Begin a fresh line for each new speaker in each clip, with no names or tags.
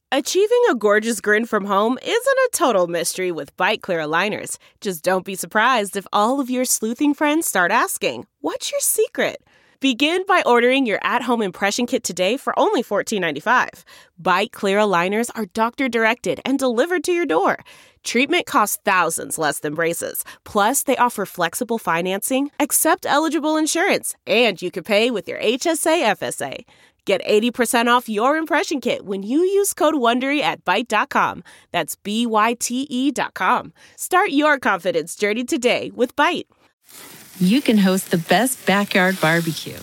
Achieving a gorgeous grin from home isn't a total mystery with Byte Clear aligners. Just don't be surprised if all of your sleuthing friends start asking, "What's your secret?" Begin by ordering your at-home impression kit today for only $14.95. Byte Clear aligners are doctor-directed and delivered to your door. Treatment costs thousands less than braces. Plus, they offer flexible financing, accept eligible insurance, and you can pay with your HSA FSA. Get 80% off your impression kit when you use code WONDERY at Byte.com. That's BYTE.com. Start your confidence journey today with Byte.
You can host the best backyard barbecue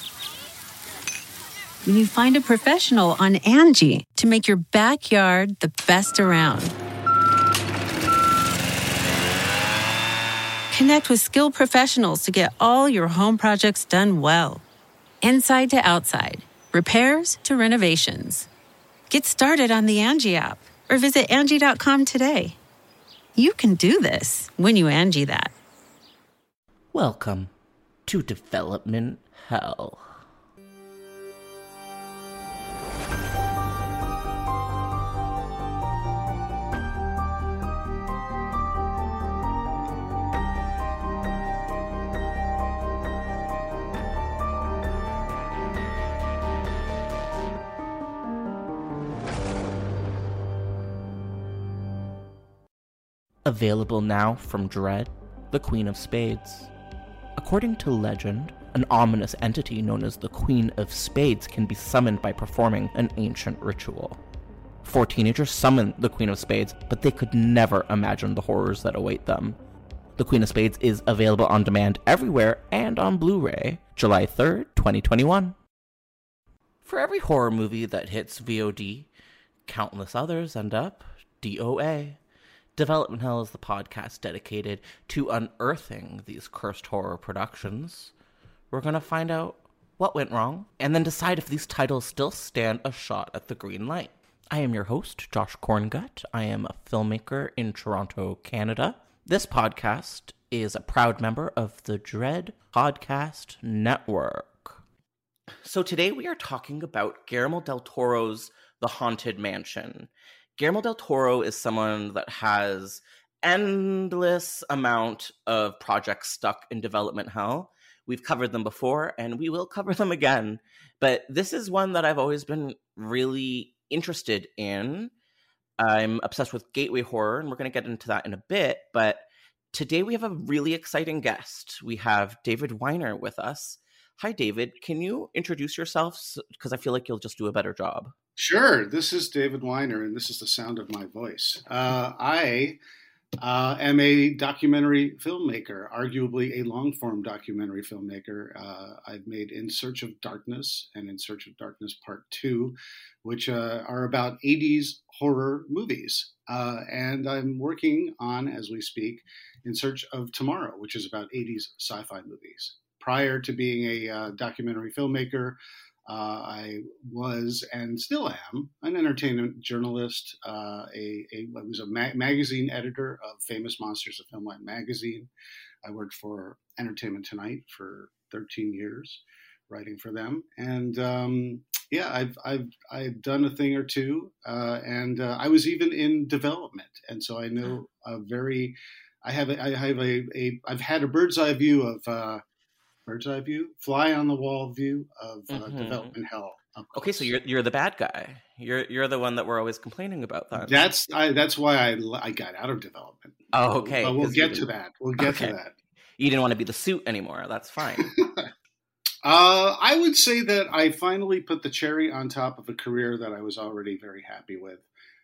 when you find a professional on Angie to make your backyard the best around. Connect with skilled professionals to get all your home projects done well. Inside to outside, repairs to renovations. Get started on the Angie app or visit Angie.com today. You can do this when you Angie that.
Welcome to Development Hell. Available now from Dread, the Queen of Spades. According to legend, an ominous entity known as the Queen of Spades can be summoned by performing an ancient ritual. 4 teenagers summon the Queen of Spades, but they could never imagine the horrors that await them. The Queen of Spades is available on demand everywhere and on Blu-ray, July 3rd, 2021. For every horror movie that hits VOD, countless others end up DOA. Development Hell is the podcast dedicated to unearthing these cursed horror productions. We're going to find out what went wrong, and then decide if these titles still stand a shot at the green light. I am your host, Josh Korngut. I am a filmmaker in Toronto, Canada. This podcast is a proud member of the Dread Podcast Network. So today we are talking about Guillermo del Toro's The Haunted Mansion. Guillermo del Toro is someone that has endless amount of projects stuck in development hell. We've covered them before, and we will cover them again. But this is one that I've always been really interested in. I'm obsessed with gateway horror, and we're going to get into that in a bit. But today we have a really exciting guest. We have David Weiner with us. Hi, David. Can you introduce yourself? Because I feel like you'll just do a better job.
Sure. This is David Weiner, and this is the sound of my voice. I am a documentary filmmaker, arguably a long-form documentary filmmaker. I've made In Search of Darkness and In Search of Darkness Part 2, which are about 80s horror movies. And I'm working on, as we speak, In Search of Tomorrow, which is about 80s sci-fi movies. Prior to being a documentary filmmaker, I was and still am an entertainment journalist. I was a magazine editor of Famous Monsters of Filmline magazine. I worked for Entertainment Tonight for 13 years, writing for them. And I've done a thing or two, and I was even in development. And so I know I've had a bird's eye view, fly on the wall view of development hell.
Okay, so you're the bad guy. You're the one that we're always complaining about. Then
that's why I got out of development.
Oh, okay.
But we'll get to that. To that.
You didn't want to be the suit anymore. That's fine.
I would say that I finally put the cherry on top of a career that I was already very happy with.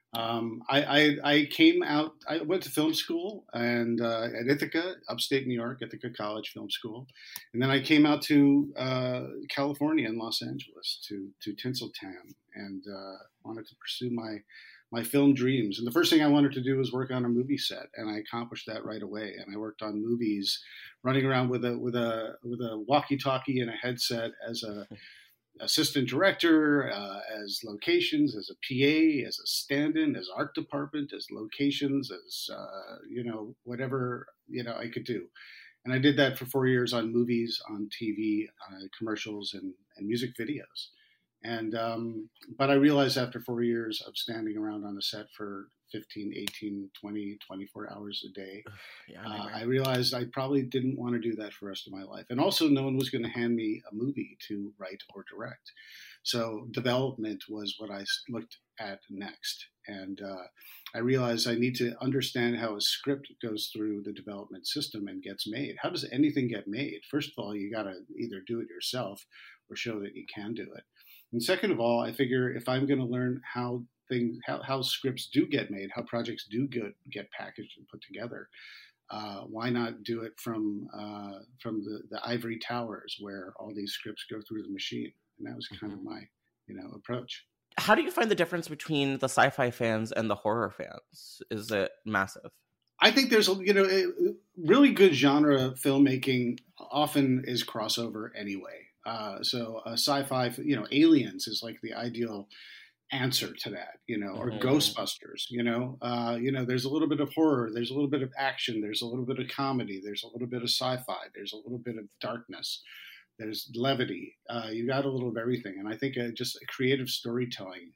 I came out, I went to film school and at Ithaca, upstate New York, Ithaca College Film School. And then I came out to California and Los Angeles to Tinseltown and wanted to pursue my film dreams. And the first thing I wanted to do was work on a movie set, and I accomplished that right away. And I worked on movies running around with a walkie-talkie and a headset as a assistant director, as locations, as a PA, as a stand-in, as art department, as locations, as whatever I could do. And I did that for 4 years on movies, on TV, commercials, and music videos. And but I realized after 4 years of standing around on a set for 15, 18, 20, 24 hours a day, I realized I probably didn't want to do that for the rest of my life. And also, no one was going to hand me a movie to write or direct. So development was what I looked at next. And I realized I need to understand how a script goes through the development system and gets made. How does anything get made? First of all, you got to either do it yourself or show that you can do it. And second of all, I figure if I'm going to learn how scripts do get made, how projects do get packaged and put together, why not do it from the ivory towers where all these scripts go through the machine? And that was kind of my approach.
How do you find the difference between the sci-fi fans and the horror fans? Is it massive?
I think there's really good genre filmmaking often is crossover anyway. So sci-fi, Aliens is like the ideal answer to that, or Ghostbusters, there's a little bit of horror, there's a little bit of action, there's a little bit of comedy, there's a little bit of sci-fi, there's a little bit of darkness, there's levity, you got a little of everything. And I think just a creative storytelling,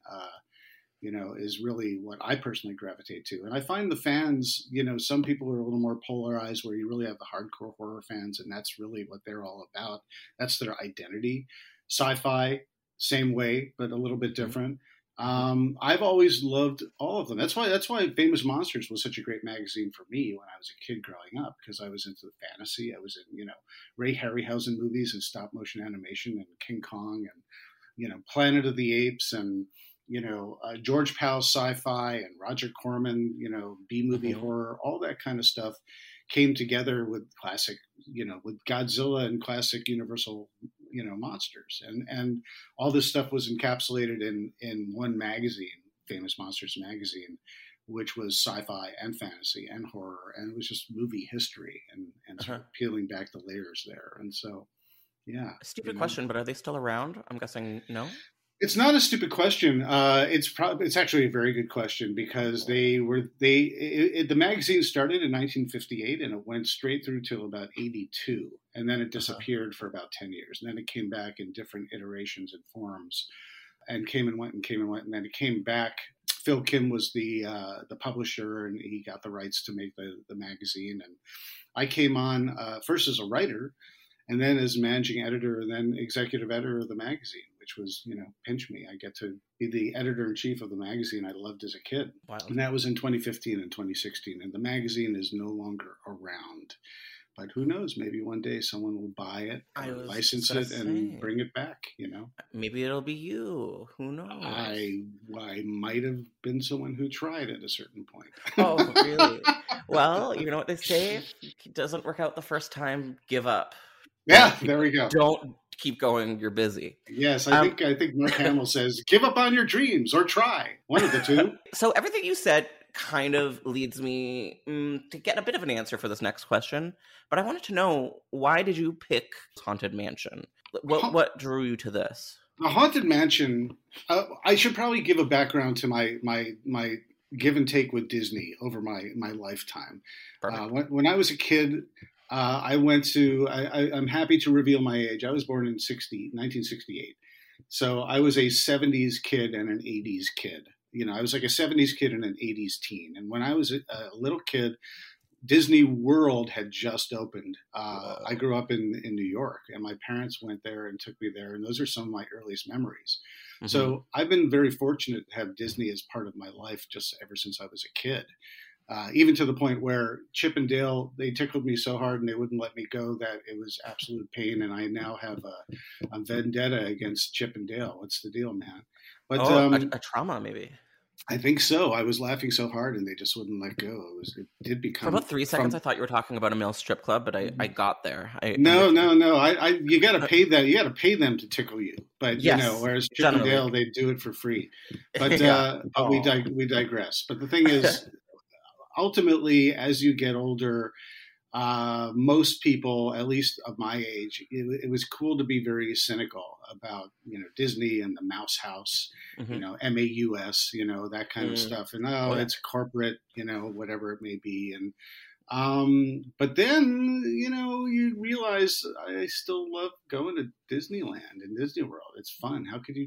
is really what I personally gravitate to. And I find the fans, some people are a little more polarized where you really have the hardcore horror fans, and that's really what they're all about. That's their identity. Sci-fi, same way, but a little bit different. I've always loved all of them. That's why Famous Monsters was such a great magazine for me when I was a kid growing up, because I was into the fantasy. I was in, Ray Harryhausen movies and stop motion animation and King Kong and, Planet of the Apes and, George Powell's sci-fi and Roger Corman, B-movie horror, all that kind of stuff came together with classic, with Godzilla and classic Universal, monsters. And all this stuff was encapsulated in one magazine, Famous Monsters magazine, which was sci-fi and fantasy and horror. And it was just movie history and sort of peeling back the layers there. And so, yeah.
Stupid question, but are they still around? I'm guessing no.
It's not a stupid question. It's actually a very good question, because the magazine started in 1958 and it went straight through till about 82, and then it disappeared for about 10 years, and then it came back in different iterations and forms, and came and went, and then it came back. Phil Kim was the publisher, and he got the rights to make the magazine, and I came on first as a writer, and then as managing editor, and then executive editor of the magazine, which was, pinch me. I get to be the editor-in-chief of the magazine I loved as a kid. Wow. And that was in 2015 and 2016. And the magazine is no longer around. But who knows? Maybe one day someone will buy it, license it, and bring it back,
Maybe it'll be you. Who knows?
I might have been someone who tried at a certain point.
Oh, really? Well, you know what they say? If it doesn't work out the first time, give up.
Yeah, there we go.
Don't keep going. You're busy.
Yes, I think Mark Hamill says, give up on your dreams or try. One of the two. So
everything you said kind of leads me to get a bit of an answer for this next question. But I wanted to know, why did you pick Haunted Mansion? What drew you to this?
The Haunted Mansion, I should probably give a background to my give and take with Disney over my lifetime. When I was a kid, I went to, I'm happy to reveal my age. I was born in 1968. So I was a 70s kid and an 80s kid. I was like a 70s kid and an 80s teen. And when I was a little kid, Disney World had just opened. I grew up in New York, and my parents went there and took me there. And those are some of my earliest memories. Mm-hmm. So I've been very fortunate to have Disney as part of my life just ever since I was a kid. Even to the point where Chip and Dale, they tickled me so hard and they wouldn't let me go that it was absolute pain. And I now have a vendetta against Chip and Dale. What's the deal, man? But
a trauma, maybe.
I think so. I was laughing so hard and they just wouldn't let go. It did become.
For about 3 seconds, I thought you were talking about a male strip club, but I got there.
No. You got to pay them. You got to pay them to tickle you. But yes, whereas Chip and Dale, they do it for free. But but we digress. But the thing is. Ultimately, as you get older, most people, at least of my age, it was cool to be very cynical about, Disney and the Mouse House, MAUS, that kind of stuff. And it's corporate, whatever it may be. And But then, you realize I still love going to Disneyland and Disney World. It's fun. How could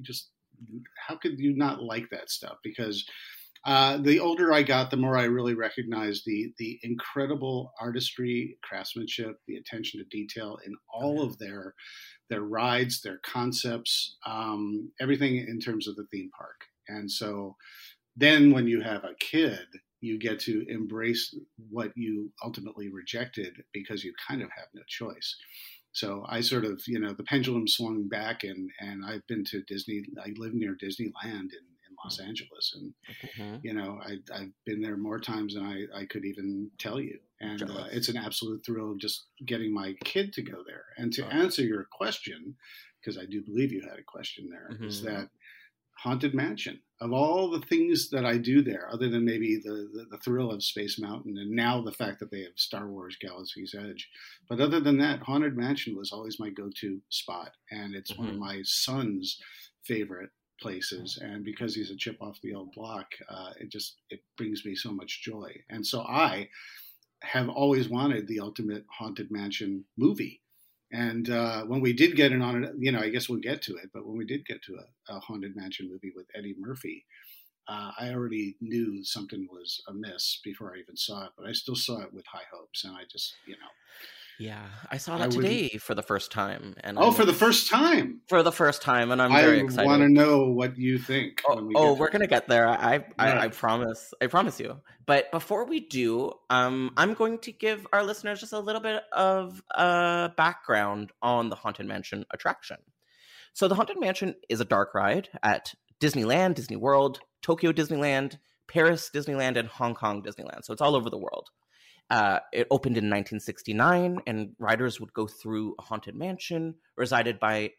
you not like that stuff? Because the older I got, the more I really recognized the incredible artistry, craftsmanship, the attention to detail in all of their rides, their concepts, everything in terms of the theme park. And so then when you have a kid, you get to embrace what you ultimately rejected because you kind of have no choice. So I sort of, the pendulum swung back, and I've been to Disney. I live near Disneyland in Los Angeles, and I've been there more times than I could even tell you. And it's an absolute thrill just getting my kid to go there. And to answer your question, because I do believe you had a question there, is that Haunted Mansion, of all the things that I do there, other than maybe the thrill of Space Mountain, and now the fact that they have Star Wars Galaxy's Edge, but other than that, Haunted Mansion was always my go-to spot, and it's one of my son's favorite places, and because he's a chip off the old block, it brings me so much joy. And so I have always wanted the ultimate Haunted Mansion movie. And when we did get it on it, I guess we'll get to it, but when we did get to a Haunted Mansion movie with Eddie Murphy, I already knew something was amiss before I even saw it, but I still saw it with high hopes, and I just,
Yeah, I saw that today for the first time. And
for the first time?
For the first time, and I'm very excited.
I want to know what you think.
We're going to get there. I promise. I promise you. But before we do, I'm going to give our listeners just a little bit of background on the Haunted Mansion attraction. So the Haunted Mansion is a dark ride at Disneyland, Disney World, Tokyo Disneyland, Paris Disneyland, and Hong Kong Disneyland. So it's all over the world. It opened in 1969, and riders would go through a haunted mansion resided by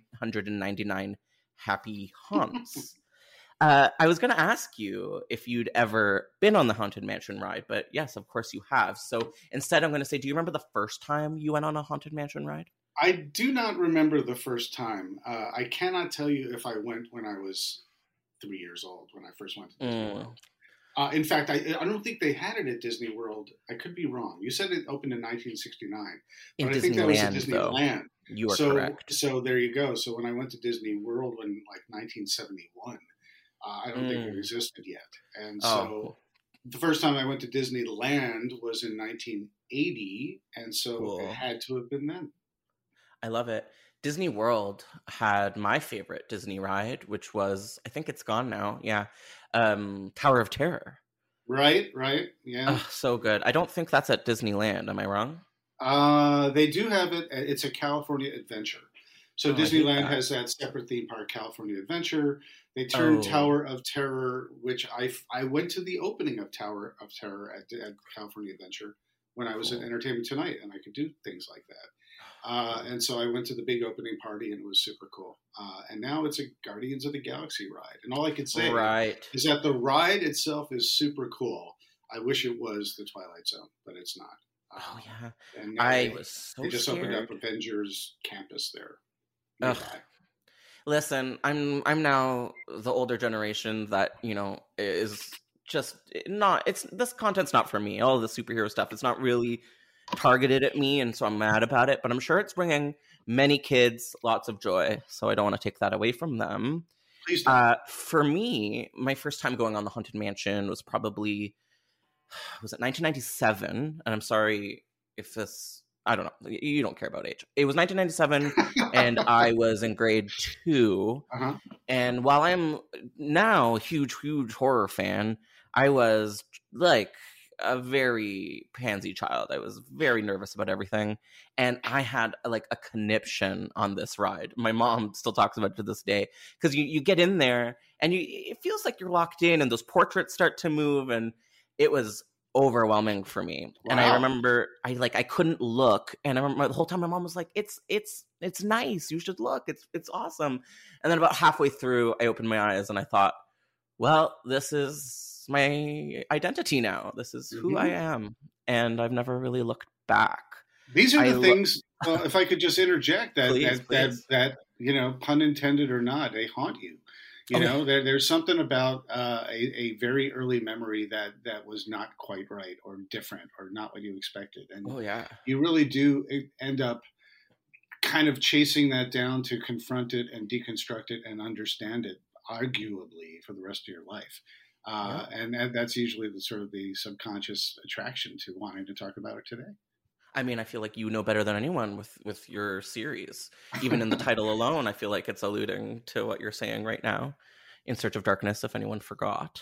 999 happy haunts. I was going to ask you if you'd ever been on the Haunted Mansion ride, but yes, of course you have. So instead, I'm going to say, do you remember the first time you went on a Haunted Mansion ride?
I do not remember the first time. I cannot tell you if I went when I was 3 years old, when I first went to Disney World. In fact, I don't think they had it at Disney World. I could be wrong. You said it opened in 1969. But I think that was at Disneyland.
You are correct.
So there you go. So when I went to Disney World in 1971, I don't think it existed yet. And so the first time I went to Disneyland was in 1980. And so it had to have been then.
I love it. Disney World had my favorite Disney ride, which was, I think it's gone now. Yeah. Tower of Terror.
Right. Yeah.
So good. I don't think that's at Disneyland. Am I wrong?
They do have it. It's a California Adventure. So Disneyland has that separate theme park, California Adventure. They turned Tower of Terror, which I went to the opening of Tower of Terror at California Adventure when I was at Entertainment Tonight, and I could do things like that. And so I went to the big opening party, and it was super cool. And now it's a Guardians of the Galaxy ride. And all I can say is that the ride itself is super cool. I wish it was the Twilight Zone, but it's not.
Yeah.
And
I was so
They just
scared.
opened up Avengers Campus there.
Listen, I'm now the older generation that, is just not, this content's not for me. All the superhero stuff, it's not really targeted at me, and so I'm mad about it, but I'm sure it's bringing many kids lots of joy, so I don't want to take that away from them.
Please don't.
For me, my first time going on the Haunted Mansion was probably, was it 1997? And I'm sorry if this, I don't know, you don't care about age. It was 1997, and I was in grade 2, and while I'm now a huge horror fan, I was like a very pansy child. I was very nervous about everything, and I had like a conniption on this ride. My mom still talks about it to this day, because you get in there and it feels like you're locked in, and those portraits start to move, and it was overwhelming for me. Wow. And I remember I couldn't look, and I remember the whole time my mom was like, it's nice, you should look, it's awesome. And then about halfway through, I opened my eyes and I thought, well, this is my identity now. This is who I am, and I've never really looked back.
These are the things. If I could just interject that,
please.
that pun intended or not, they haunt you. You know, there's something about a very early memory that was not quite right or different or not what you expected. And you really do end up kind of chasing that down to confront it and deconstruct it and understand it, arguably, for the rest of your life. And that's usually the sort of the subconscious attraction to wanting to talk about it today.
I mean, I feel like you know better than anyone with your series. Even in the title alone, I feel like it's alluding to what you're saying right now. In Search of Darkness, if anyone forgot.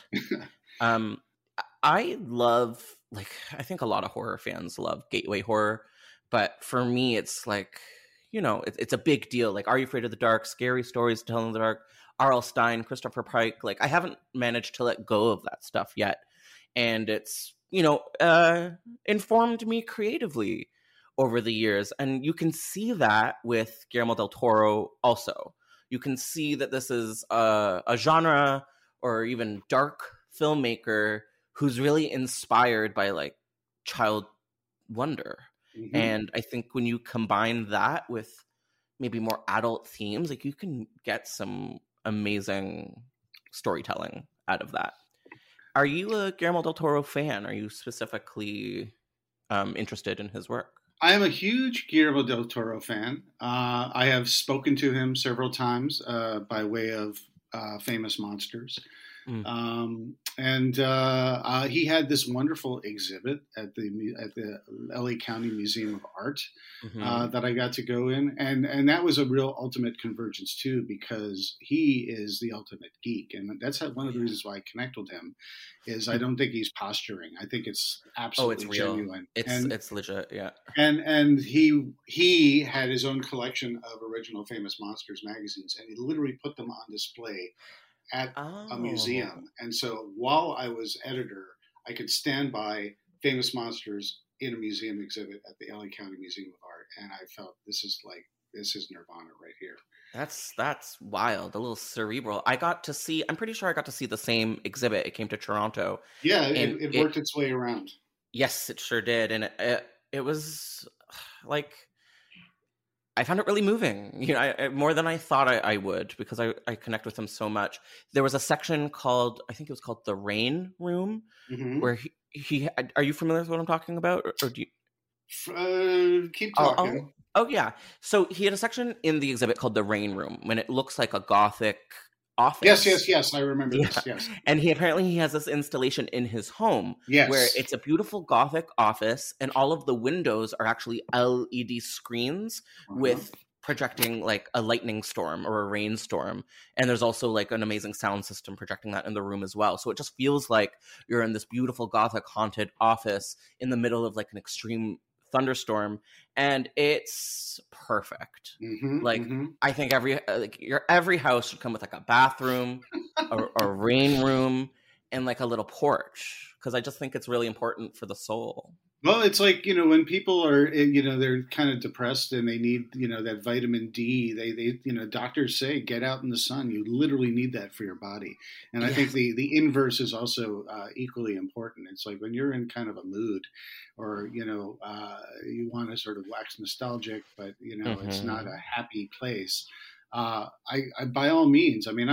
I love, like, I think a lot of horror fans love gateway horror. But for me, it's like, you know, it's a big deal. Like, Are You Afraid of the Dark? Scary Stories to Tell in the Dark. R.L. Stine, Christopher Pike. Like, I haven't managed to let go of that stuff yet. And it's, you know, informed me creatively over the years. And you can see that with Guillermo del Toro also. You can see that this is a genre or even dark filmmaker who's really inspired by, like, child wonder. Mm-hmm. And I think when you combine that with maybe more adult themes, like, you can get some amazing storytelling out of that. Are you a Guillermo del Toro fan? Are you specifically interested in his work?
I am a huge Guillermo del Toro fan. I have spoken to him several times by way of Famous Monsters. And he had this wonderful exhibit at the LA County Museum of Art that I got to go in. And that was a real ultimate convergence too, because he is the ultimate geek. And that's one of the reasons why I connect with him is I don't think he's posturing. I think it's absolutely
it's real.
Genuine.
It's legit. Yeah.
And he had his own collection of original Famous Monsters magazines, and he literally put them on display at a museum. And so while I was editor, I could stand by Famous Monsters in a museum exhibit at the LA County Museum of Art. And I felt this is Nirvana right here.
That's wild. A little cerebral. I'm pretty sure I got to see the same exhibit. It came to Toronto.
Yeah, it worked its way around.
Yes, it sure did. And it was like, I found it really moving, you know, more than I thought I would, because I connect with him so much. There was a section called, I think it was called The Rain Room, where he are you familiar with what I'm talking about? Or do you...
keep talking.
Oh, yeah. So he had a section in the exhibit called The Rain Room, when it looks like a Gothic office.
Yes. I remember this, yes.
And he has this installation in his home where it's a beautiful Gothic office, and all of the windows are actually LED screens with projecting like a lightning storm or a rainstorm. And there's also like an amazing sound system projecting that in the room as well. So it just feels like you're in this beautiful Gothic haunted office in the middle of like an extreme thunderstorm, and it's perfect. I think every house should come with like a bathroom, a rain room, and like a little porch, because I just think it's really important for the soul.
Well, it's like, you know, when people are, you know, they're kind of depressed and they need, you know, that vitamin D, they you know, doctors say, get out in the sun. You literally need that for your body. And I think the inverse is also equally important. It's like when you're in kind of a mood, or, you know, you want to sort of wax nostalgic, but, you know, it's not a happy place. I by all means, I mean,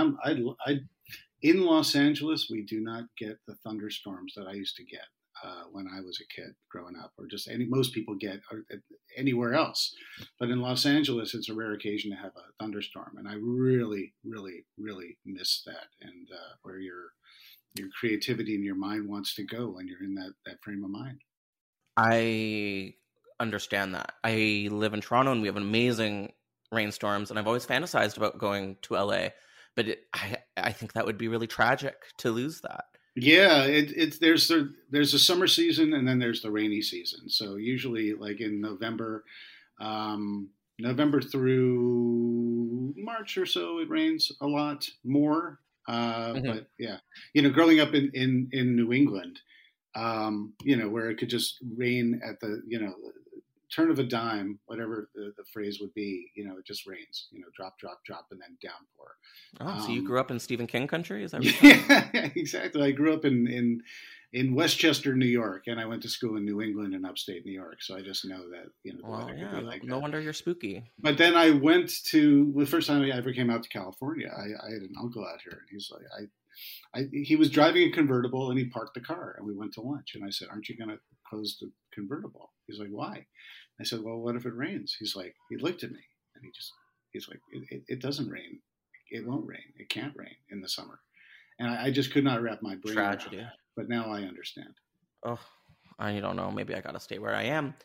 in Los Angeles, we do not get the thunderstorms that I used to get when I was a kid growing up, or just most people get anywhere else. But in Los Angeles, it's a rare occasion to have a thunderstorm, and I really, really, really miss that. And where your creativity and your mind wants to go when you're in that frame of mind.
I understand that. I live in Toronto, and we have amazing rainstorms, and I've always fantasized about going to LA, but I think that would be really tragic to lose that.
Yeah, there's a summer season, and then there's the rainy season. So usually, like in November through March or so, it rains a lot more. But yeah, you know, growing up in New England, you know, where it could just rain at the, you know, turn of a dime, whatever the phrase would be, you know, it just rains, you know, drop, and then downpour.
So you grew up in Stephen King country? Is that
right? Yeah, exactly. I grew up in in Westchester, New York, and I went to school in New England and upstate New York, so I just know that the
Well,
weather
yeah,
could be like
no
that.
wonder you're spooky.
But then I went to the first time I ever came out to California. I had an uncle out here, and he's like, he was driving a convertible, and he parked the car, and we went to lunch. And I said, "Aren't you going to close the convertible?" He's like, "Why?" I said, "Well, what if it rains?" He's like, he looked at me, and he's like, "It doesn't rain. It won't rain. It can't rain in the summer." And I just could not wrap my brain around
Tragedy.
that. But now I understand.
Oh, I don't know. Maybe I gotta stay where I am.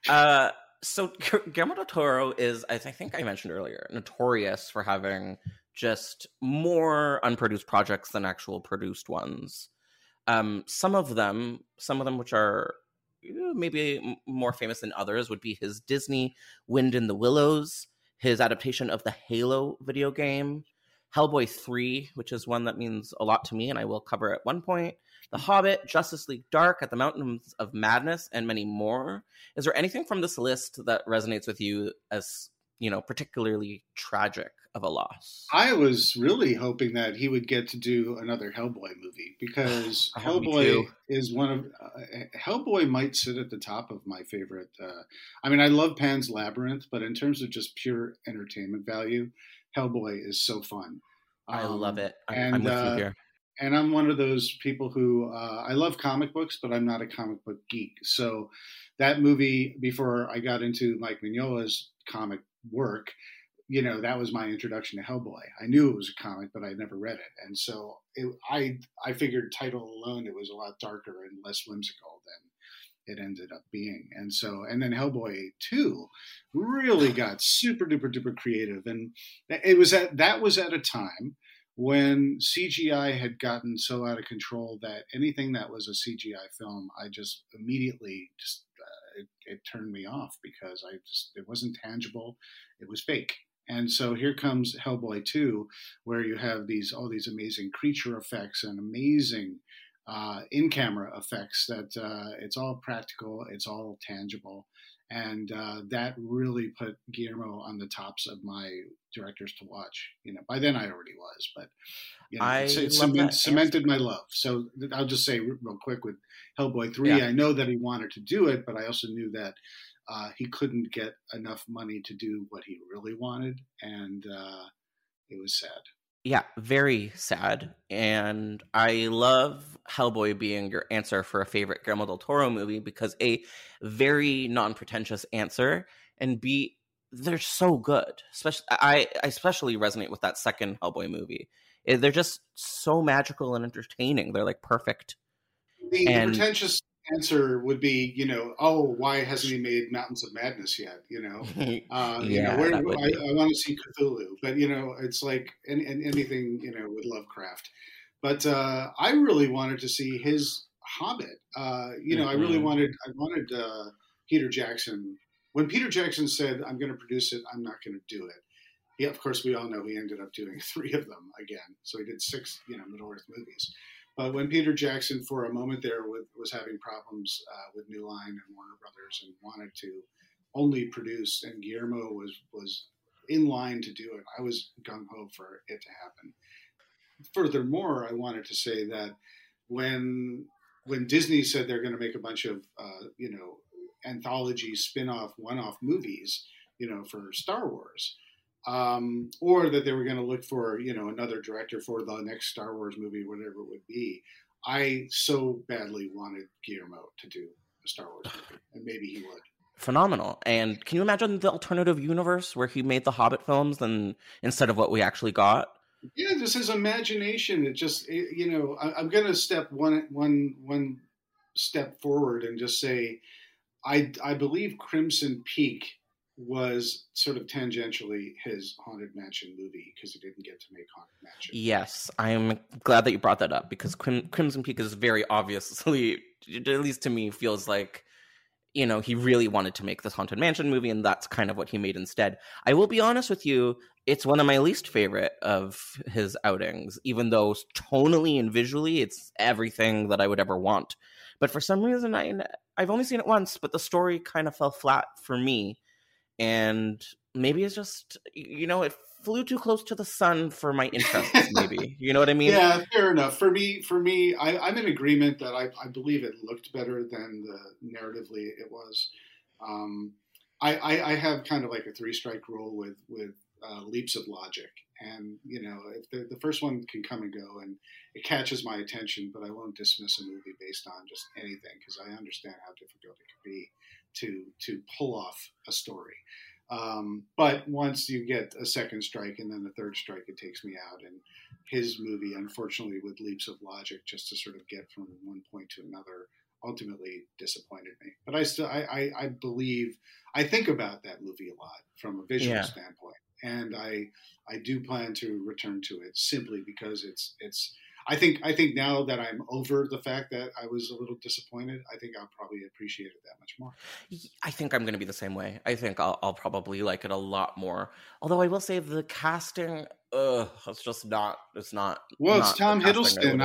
So Guillermo del Toro is, as I think I mentioned earlier, notorious for having just more unproduced projects than actual produced ones. Some of them which are maybe more famous than others would be his Disney Wind in the Willows, his adaptation of the Halo video game, Hellboy 3, which is one that means a lot to me and I will cover at one point, The Hobbit, Justice League Dark, At the Mountains of Madness, and many more. Is there anything from this list that resonates with you as, particularly tragic of a loss?
I was really hoping that he would get to do another Hellboy movie, because Hellboy is one of Hellboy might sit at the top of my favorite. I love Pan's Labyrinth, but in terms of just pure entertainment value, Hellboy is so fun.
I love it. I'm with you here.
And I'm one of those people who I love comic books, but I'm not a comic book geek. So that movie, before I got into Mike Mignola's comic work, that was my introduction to Hellboy. I knew it was a comic, but I'd never read it. And so I figured title alone, it was a lot darker and less whimsical than it ended up being. And then Hellboy 2 really got super duper duper creative. And that was at a time when CGI had gotten so out of control that anything that was a CGI film, I just immediately it turned me off, because it wasn't tangible. It was fake. And so here comes Hellboy 2, where you have all these amazing creature effects and amazing in-camera effects that it's all practical, it's all tangible. And that really put Guillermo on the tops of my directors to watch. By then I already was, but it cemented my love. So I'll just say real quick with Hellboy 3, I know that he wanted to do it, but I also knew that he couldn't get enough money to do what he really wanted, and it was sad.
Yeah, very sad. And I love Hellboy being your answer for a favorite Guillermo del Toro movie, because A, very non-pretentious answer, and B, they're so good. I especially resonate with that second Hellboy movie. They're just so magical and entertaining. They're like perfect.
The pretentious answer would be, why hasn't he made Mountains of Madness yet? I want to see Cthulhu, but it's like anything, with Lovecraft. But I really wanted to see his Hobbit. I wanted Peter Jackson. When Peter Jackson said, "I'm going to produce it, I'm not going to do it," of course, we all know he ended up doing 3 of them again. So he did 6, Middle Earth movies. But when Peter Jackson, for a moment there, was having problems with New Line and Warner Brothers, and wanted to only produce, and Guillermo was in line to do it, I was gung-ho for it to happen. Furthermore, I wanted to say that when Disney said they're going to make a bunch of anthology, spin-off, one-off movies, for Star Wars, or that they were going to look for, another director for the next Star Wars movie, whatever it would be, I so badly wanted Guillermo to do a Star Wars movie, and maybe he would.
Phenomenal. And can you imagine the alternative universe where he made the Hobbit films instead of what we actually got?
Yeah, just his imagination. It just, I'm going to step one step forward and just say, I believe Crimson Peak was sort of tangentially his Haunted Mansion movie, because he didn't get to make Haunted Mansion.
Yes, I'm glad that you brought that up, because Crimson Peak is very obviously, at least to me, feels like, he really wanted to make this Haunted Mansion movie, and that's kind of what he made instead. I will be honest with you, it's one of my least favorite of his outings, even though tonally and visually it's everything that I would ever want. But for some reason, I've only seen it once, but the story kind of fell flat for me. And maybe it's just, it flew too close to the sun for my interests, maybe. You know what I mean?
Yeah, fair enough. For me, I'm in agreement that I believe it looked better than the narratively it was. I have kind of like a 3-strike rule with leaps of logic, and if the first one can come and go and it catches my attention, but I won't dismiss a movie based on just anything, because I understand how difficult it can be to pull off a story. But once you get a second strike and then a third strike, it takes me out. And his movie, unfortunately, with leaps of logic, just to sort of get from one point to another, ultimately disappointed me. But I believe, I think about that movie a lot from a visual standpoint. And I do plan to return to it simply because it's. I think now that I'm over the fact that I was a little disappointed, I think I'll probably appreciate it that much more.
I think I'm going to be the same way. I think I'll probably like it a lot more. Although I will say the casting, it's just not. It's not.
Well,
not
it's Tom Hiddleston.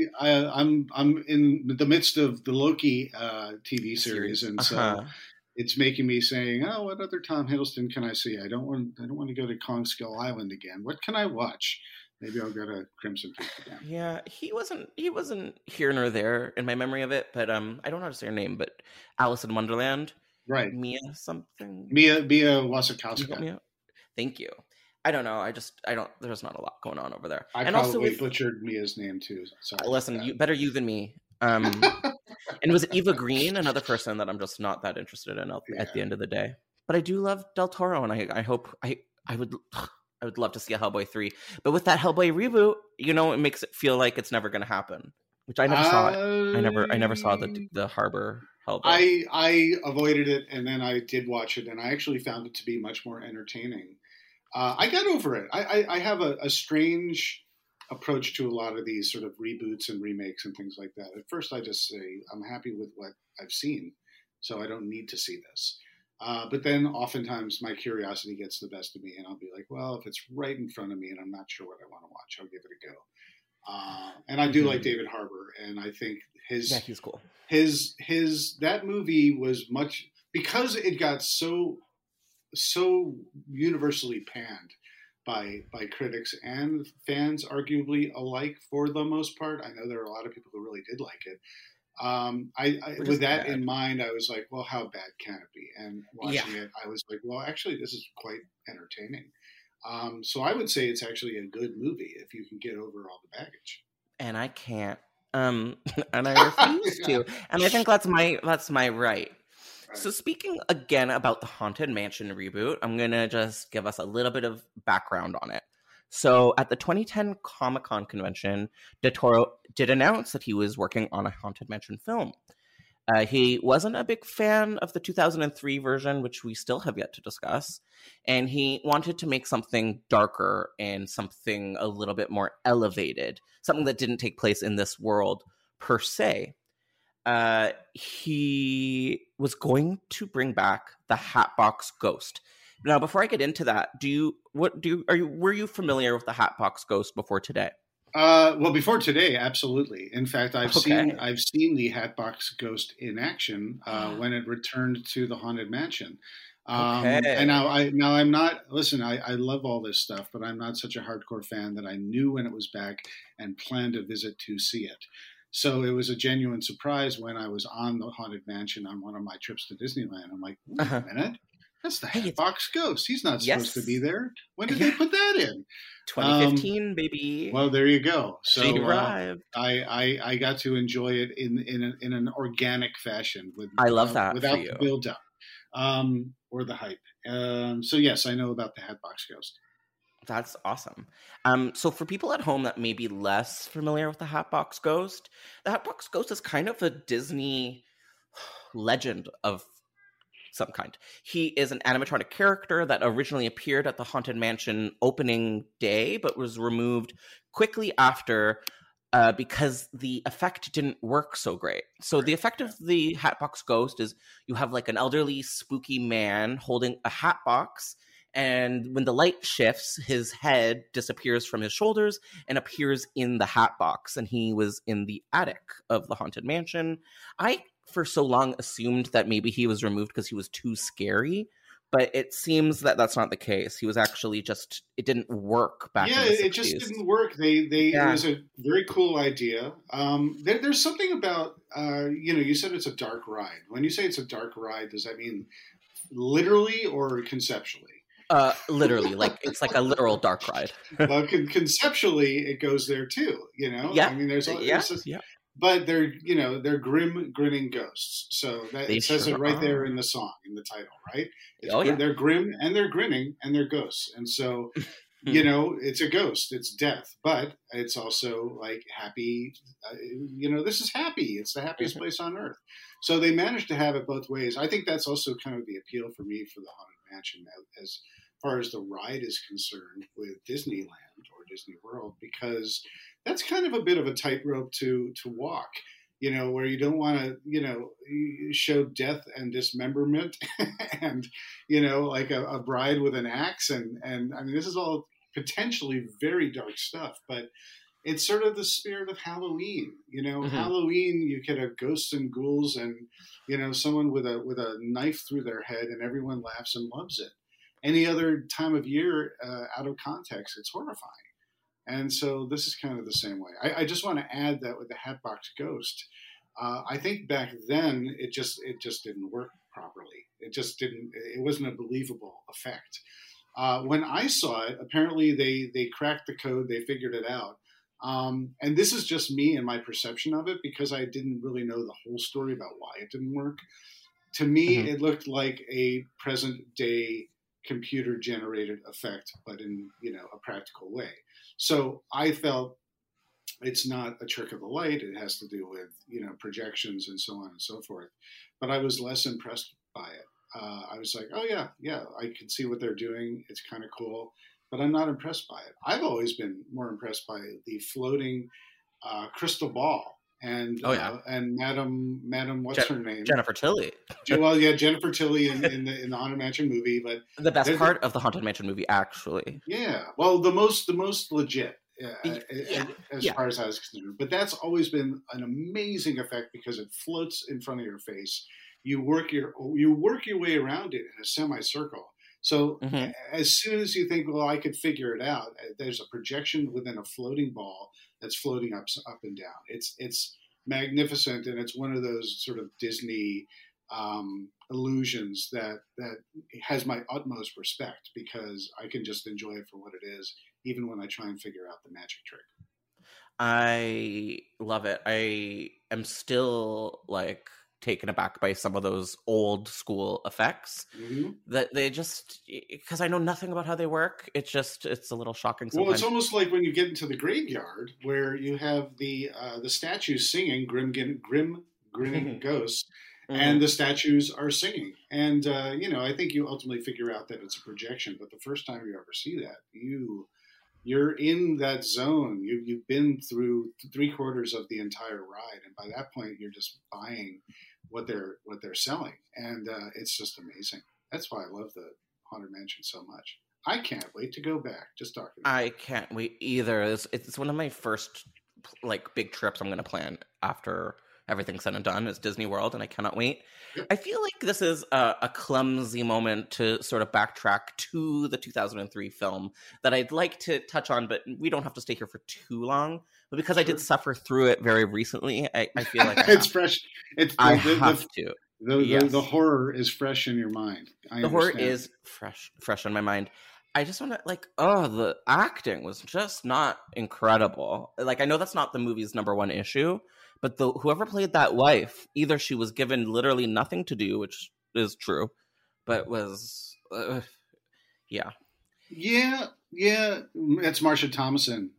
I'm in the midst of the Loki TV series, and so it's making me saying, "Oh, what other Tom Hiddleston can I see? I don't want to go to Kong Skull Island again. What can I watch? Maybe I'll go to Crimson Peak again."
Yeah, he wasn't here nor there in my memory of it, but I don't know how to say her name, but Alice in Wonderland.
Right.
Mia something.
Mia Wasikowska.
Thank you. I don't know. There's not a lot going on over there.
I probably butchered Mia's name too. Sorry.
Listen, better you than me. And was it Eva Green, another person that I'm just not that interested in at the end of the day? But I do love Del Toro, and I hope I would love to see a Hellboy 3. But with that Hellboy reboot, it makes it feel like it's never going to happen, which I never saw it. I never saw the Harbor Hellboy.
I avoided it, and then I did watch it, and I actually found it to be much more entertaining. I got over it. I have a strange approach to a lot of these sort of reboots and remakes and things like that. At first, I just say, I'm happy with what I've seen, so I don't need to see this. But then oftentimes my curiosity gets the best of me, and I'll be like, well, if it's right in front of me and I'm not sure what I want to watch, I'll give it a go. And I do like David Harbour, and I think
he's cool.
That movie was much, because it got so universally panned by critics and fans, arguably alike for the most part. I know there are a lot of people who really did like it. With that in mind, I was like, well, how bad can it be? And watching it, I was like, well, actually, this is quite entertaining. So I would say it's actually a good movie if you can get over all the baggage.
And I can't. And I refuse to. And I think that's my right. So speaking again about the Haunted Mansion reboot, I'm going to just give us a little bit of background on it. So at the 2010 Comic-Con convention, Del Toro did announce that he was working on a Haunted Mansion film. He wasn't a big fan of the 2003 version, which we still have yet to discuss, and he wanted to make something darker and something a little bit more elevated, something that didn't take place in this world per se. He was going to bring back the Hatbox Ghost. Now, before I get into that, were you familiar with the Hatbox Ghost before today?
Well, before today, absolutely. In fact, I've seen the Hatbox Ghost in action when it returned to the Haunted Mansion. And now I'm not. Listen, I love all this stuff, but I'm not such a hardcore fan that I knew when it was back and planned a visit to see it. So it was a genuine surprise when I was on the Haunted Mansion on one of my trips to Disneyland. I'm like, wait a minute. That's the Hatbox Ghost. He's not supposed to be there. When did they put that in?
2015, baby.
Well, there you go. So
she arrived.
I got to enjoy it in an organic fashion.
I love that
without the build up or the hype. So yes, I know about the Hatbox Ghost.
That's awesome. So for people at home that may be less familiar with the Hatbox Ghost, the Hatbox Ghost is kind of a Disney legend of some kind. He is an animatronic character that originally appeared at the Haunted Mansion opening day, but was removed quickly after because the effect didn't work so great. So the effect of the Hatbox Ghost is you have like an elderly, spooky man holding a hat box, and when the light shifts, his head disappears from his shoulders and appears in the hat box, and he was in the attic of the Haunted Mansion. I for so long assumed that maybe he was removed because he was too scary, But it seems that that's not the case. He was actually just, it didn't work back in the 60s.
It just didn't work. It was a very cool idea. There's something about, you said it's a dark ride. When you say it's a dark ride, does that mean literally or conceptually?
Literally, like it's like a literal dark ride.
Well, conceptually, it goes there too.
Yeah.
I mean, there's but they're grim, grinning ghosts. So it says it right there in the song, in the title, right? They're grim and they're grinning and they're ghosts, and so it's a ghost, it's death, but it's also like happy. This is happy. It's the happiest place on earth. So they managed to have it both ways. I think that's also kind of the appeal for me for the Haunted Mansion as far as the ride is concerned with Disneyland or Disney World, because that's kind of a bit of a tightrope to walk, where you don't want to, show death and dismemberment and, like a bride with an axe. And I mean, this is all potentially very dark stuff, but it's sort of the spirit of Halloween. Halloween, you could have ghosts and ghouls and, someone with a knife through their head and everyone laughs and loves it. Any other time of year, out of context, it's horrifying. And so this is kind of the same way. I just want to add that with the Hatbox Ghost, I think back then it just didn't work properly. It wasn't a believable effect. When I saw it, apparently they cracked the code, they figured it out. And this is just me and my perception of it, because I didn't really know the whole story about why it didn't work. To me, it looked like a present day computer generated effect, but in a practical way. So I felt it's not a trick of the light. It has to do with projections and so on and so forth. But I was less impressed by it. I was like, oh yeah, I can see what they're doing. It's kind of cool, but I'm not impressed by it. I've always been more impressed by the floating crystal ball. And and Madam, what's her name?
Jennifer Tilly.
Well, yeah, Jennifer Tilly in the Haunted Mansion movie, but
the best part of the Haunted Mansion movie, actually.
Yeah, well, the most legit as far as I was concerned. But that's always been an amazing effect because it floats in front of your face. You work your way around it in a semicircle. So as soon as you think, well, I could figure it out, there's a projection within a floating ball that's floating up and down. It's magnificent, and it's one of those sort of Disney illusions that has my utmost respect, because I can just enjoy it for what it is, even when I try and figure out the magic trick.
I love it. I am still taken aback by some of those old school effects that they just, because I know nothing about how they work. It's a little shocking sometimes.
Well, it's almost like when you get into the graveyard where you have the statues singing grim grinning ghosts, and the statues are singing. And, I think you ultimately figure out that it's a projection, but the first time you ever see that, you're in that zone. You've been through 3/4 of the entire ride, and by that point, you're just buying what they're selling, and it's just amazing. That's why I love the Haunted Mansion so much. I can't wait to go back. Just talking.
I can't wait either. It's one of my first big trips I'm going to plan after everything's said and done is Disney World, and I cannot wait. Yep. I feel like this is a clumsy moment to sort of backtrack to the 2003 film that I'd like to touch on, but we don't have to stay here for too long. But because I did suffer through it very recently, I feel like
it's fresh.
I have to.
The horror is fresh in your mind.
The horror is fresh in my mind. I just want to the acting was just not incredible. I know that's not the movie's number one issue, but whoever played that wife, either she was given literally nothing to do, which is true, but was, yeah.
Yeah, that's Marsha Thomason.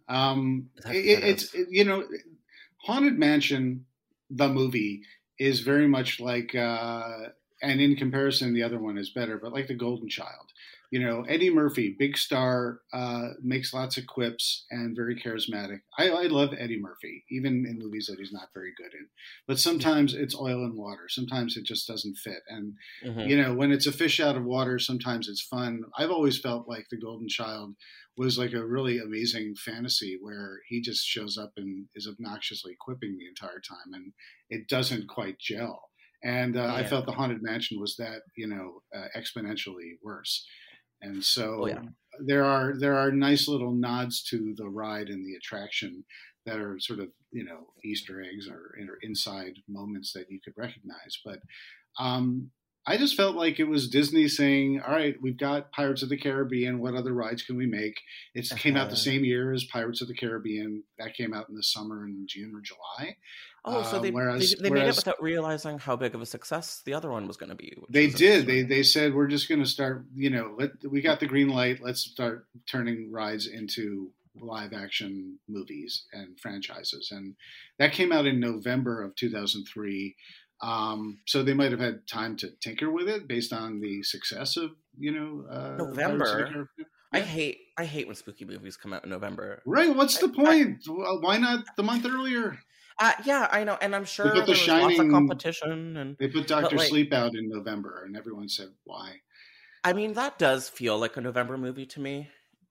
Haunted Mansion, the movie, is very much like, and in comparison, the other one is better, but like The Golden Child. Eddie Murphy, big star, makes lots of quips and very charismatic. I love Eddie Murphy, even in movies that he's not very good in. But sometimes it's oil and water. Sometimes it just doesn't fit. And, when it's a fish out of water, sometimes it's fun. I've always felt like The Golden Child was like a really amazing fantasy where he just shows up and is obnoxiously quipping the entire time. And it doesn't quite gel. And I felt the Haunted Mansion was that, exponentially worse. And so there are nice little nods to the ride and the attraction that are sort of, Easter eggs or inside moments that you could recognize. But I just felt like it was Disney saying, all right, we've got Pirates of the Caribbean. What other rides can we make? It came out the same year as Pirates of the Caribbean. That came out in the summer in June or July.
Oh, so they made it without realizing how big of a success the other one was going to be.
They did. They said, we're just going to start, we got the green light. Let's start turning rides into live action movies and franchises. And that came out in November of 2003. So they might have had time to tinker with it based on the success of,
November. I hate when spooky movies come out in November.
Right. What's the point? Why not the month earlier?
Yeah, I know, and I'm sure
there was
lots of competition. And
they put Dr. Sleep out in November, and everyone said, "Why?"
I mean, that does feel like a November movie to me.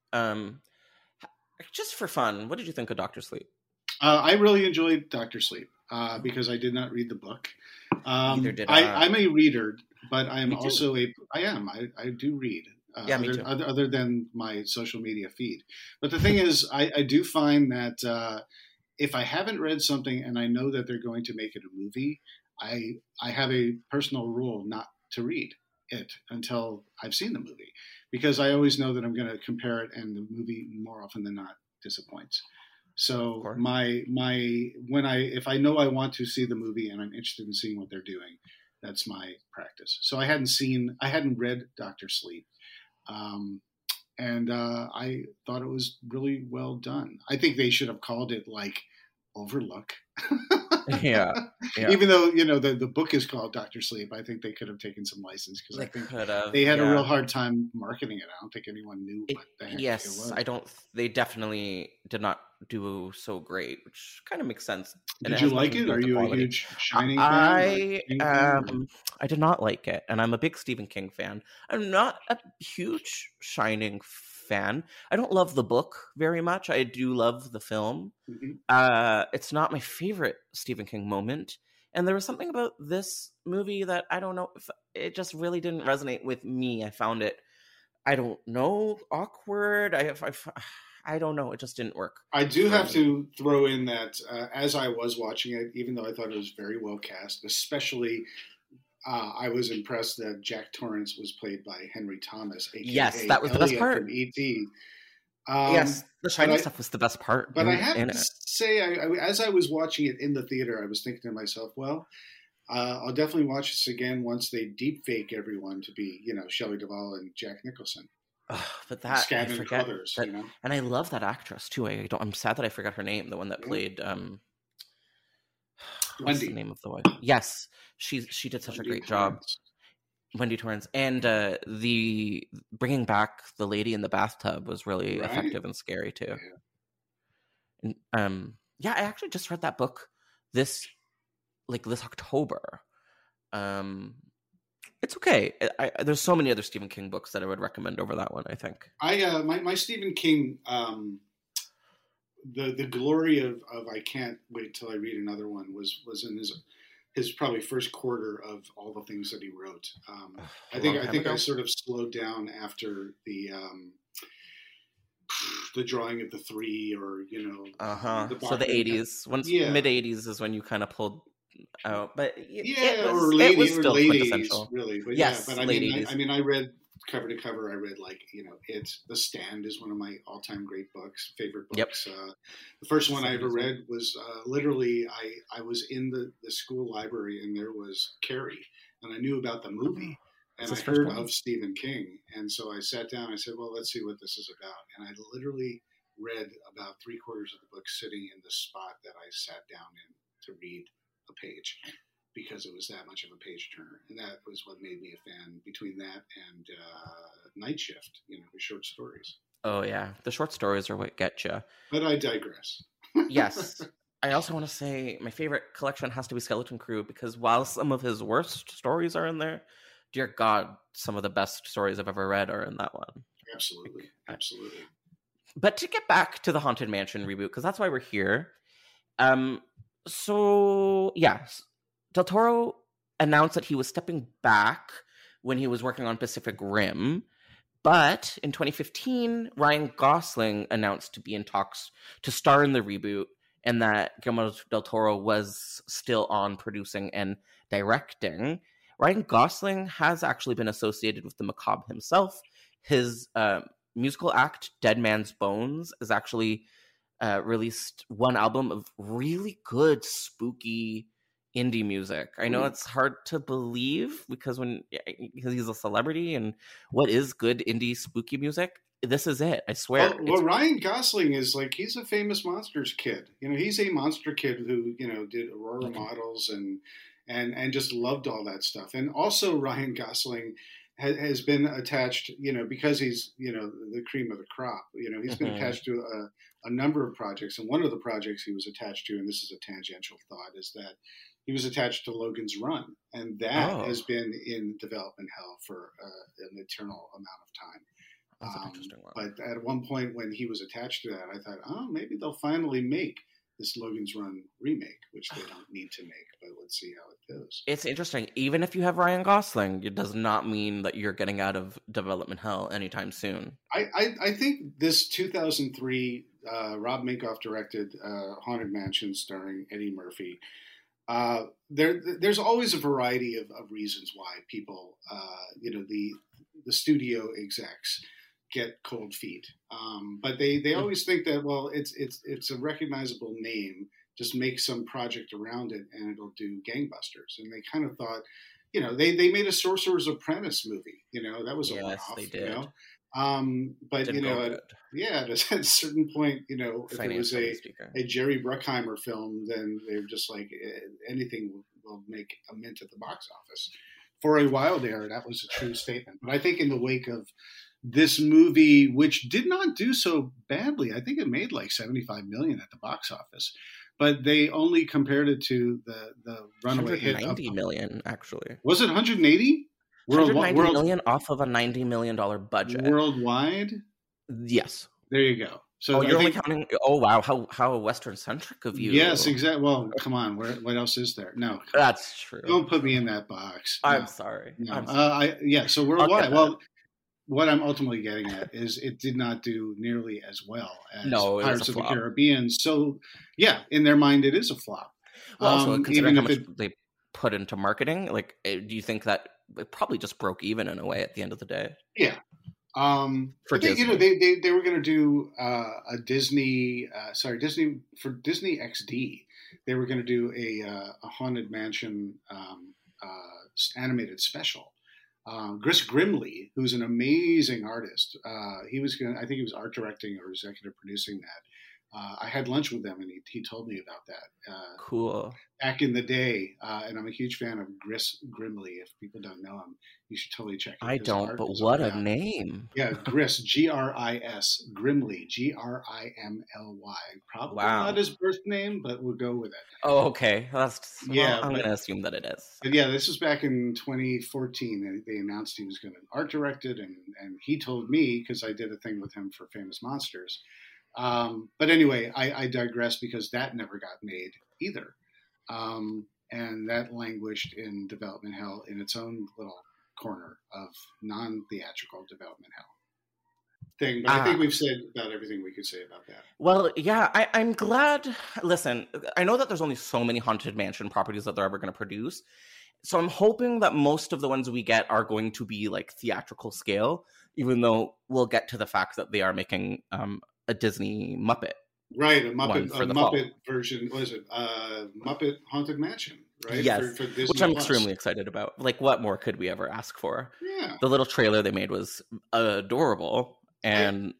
Just for fun, what did you think of Dr. Sleep?
I really enjoyed Dr. Sleep because I did not read the book.
Neither did I.
I'm a reader, but I am also I do read.
Me too.
Other than my social media feed. But the thing is, I do find that if I haven't read something and I know that they're going to make it a movie, I have a personal rule not to read it until I've seen the movie, because I always know that I'm going to compare it, and the movie more often than not disappoints. So if I know I want to see the movie and I'm interested in seeing what they're doing, that's my practice. So I hadn't read Dr. Sleep. And I thought it was really well done. I think they should have called it like Overlook.
Yeah.
Even though, the book is called Dr. Sleep, I think they could have taken some license, because I think they had a real hard time marketing it. I don't think anyone knew what the heck it was.
They definitely did not do so great, which kind of makes sense.
Did you like it? Are you a huge Shining fan?
I did not like it, and I'm a big Stephen King fan. I'm not a huge Shining fan. I don't love the book very much. I do love the film. Mm-hmm. It's not my favorite Stephen King moment. And there was something about this movie that I don't know, if it just really didn't resonate with me. I found it, I don't know, awkward. I don't know. It just didn't work.
I do have to throw in that as I was watching it, even though I thought it was very well cast, especially I was impressed that Jack Torrance was played by Henry Thomas. AKA
yes, that was the best part.
From E.T.
Yes, the Shining stuff was the best part.
But I have to say, as I was watching it in the theater, I was thinking to myself, well, I'll definitely watch this again once they deep fake everyone to be, Shelley Duvall and Jack Nicholson.
But that I forget.
Others,
and I love that actress too. I'm sad that I forgot her name. The one that played what's the name of the wife? Yes, she did such a great job. Wendy Torrance, and the bringing back the lady in the bathtub was really effective and scary too. Yeah. And I actually just read that book this October. It's okay. There's so many other Stephen King books that I would recommend over that one, I think.
My Stephen King, the glory of I can't wait till I read another one was in his probably first quarter of all the things that he wrote. I think I sort of slowed down after the drawing of the three, or
so the 80s. Mid 80s is when you kind of pulled out, but
it was still
late
quintessential, really. But
yes,
but I mean, I read cover to cover. I read The Stand is one of my all-time great favorite books. Yep. The first one I ever read was literally I was in the school library, and there was Carrie, and I knew about the movie, and I heard of Stephen King, and so I sat down. I said, well, let's see what this is about, and I literally read about 3/4 of the book sitting in the spot that I sat down in to read a page, because it was that much of a page turner. And that was what made me a fan, between that and Night Shift, the short stories.
Oh, yeah. The short stories are what get you.
But I digress.
Yes. I also want to say my favorite collection has to be Skeleton Crew, because while some of his worst stories are in there, dear God, some of the best stories I've ever read are in that one.
Absolutely. Absolutely.
But to get back to the Haunted Mansion reboot, because that's why we're here. So, yes. Del Toro announced that he was stepping back when he was working on Pacific Rim. But in 2015, Ryan Gosling announced to be in talks to star in the reboot, and that Guillermo del Toro was still on producing and directing. Ryan Gosling has actually been associated with the macabre himself. His musical act, Dead Man's Bones, is actually released one album of really good, spooky indie music. I know it's hard to believe because he's a celebrity, and what is good indie spooky music? This is it. I swear.
Well, Ryan Gosling is he's a famous Monsters kid. He's a monster kid who did Aurora Models and just loved all that stuff. And also Ryan Gosling has been attached, because he's the cream of the crop. He's been attached to a number of projects, and one of the projects he was attached to, and this is a tangential thought, is that he was attached to Logan's Run, and that has been in development hell for an eternal amount of time.
That's an interesting one.
But at one point when he was attached to that, I thought, maybe they'll finally make this Logan's Run remake, which they don't need to make, but let's see how it goes.
It's interesting. Even if you have Ryan Gosling, it does not mean that you're getting out of development hell anytime soon.
I think this 2003 Rob Minkoff directed Haunted Mansion starring Eddie Murphy, there's always a variety of reasons why people, the studio execs get cold feet. But they always think that, well, it's a recognizable name. Just make some project around it and it'll do gangbusters. And they kind of thought, they made a Sorcerer's Apprentice movie. That was a one-off.
They did.
But
Didn't go good.
At a certain point, if it was a Jerry Bruckheimer film, then they're just like anything will make a mint at the box office. For a while there, that was a true statement. But I think in the wake of this movie, which did not do so badly, I think it made like $75 million at the box office, but they only compared it to the runaway hit.
$190 million, actually.
Was it 180?
$190 million off of a $90 million budget.
Worldwide?
Yes.
There you go. So
you're only counting. Oh wow, how Western centric of you.
Yes, exactly. Well, come on. What else is there? No,
that's true.
Don't put me in that box. No.
I'm sorry.
No. I'm sorry. So worldwide. Well, what I'm ultimately getting at is it did not do nearly as well as Pirates of the Caribbean. So yeah, in their mind, it is a flop.
Well, also considering how much they put into marketing, do you think that it probably just broke even in a way at the end of the day?
Yeah. For Disney. They were going to do a Disney for Disney XD. They were going to do a Haunted Mansion animated special. Chris Grimley, who's an amazing artist, I think he was art directing or executive producing that. I had lunch with them, and he told me about that.
Cool.
Back in the day, and I'm a huge fan of Chris Grimley. If people don't know him, you should totally check out his art.
But what a name.
Yeah, Gris, Gris, Grimley, Grimly. Probably not his birth name, but we'll go with it.
Oh, okay. I'm going to assume that it is.
But yeah, this was back in 2014. And they announced he was going to art direct it, and he told me, because I did a thing with him for Famous Monsters. But anyway, I digress because that never got made either. And that languished in development hell in its own little corner of non-theatrical development hell thing. But I think we've said about everything we could say about that.
Well, yeah, I'm glad. Listen, I know that there's only so many Haunted Mansion properties that they're ever going to produce. So I'm hoping that most of the ones we get are going to be like theatrical scale, even though we'll get to the fact that they are making a Disney Muppet.
Right, a Muppet version. What is it? Muppet Haunted Mansion, right?
Yes,
for Disney
which I'm
Plus.
extremely excited about. Like, what more could we ever ask for?
Yeah.
The little trailer they made was adorable, and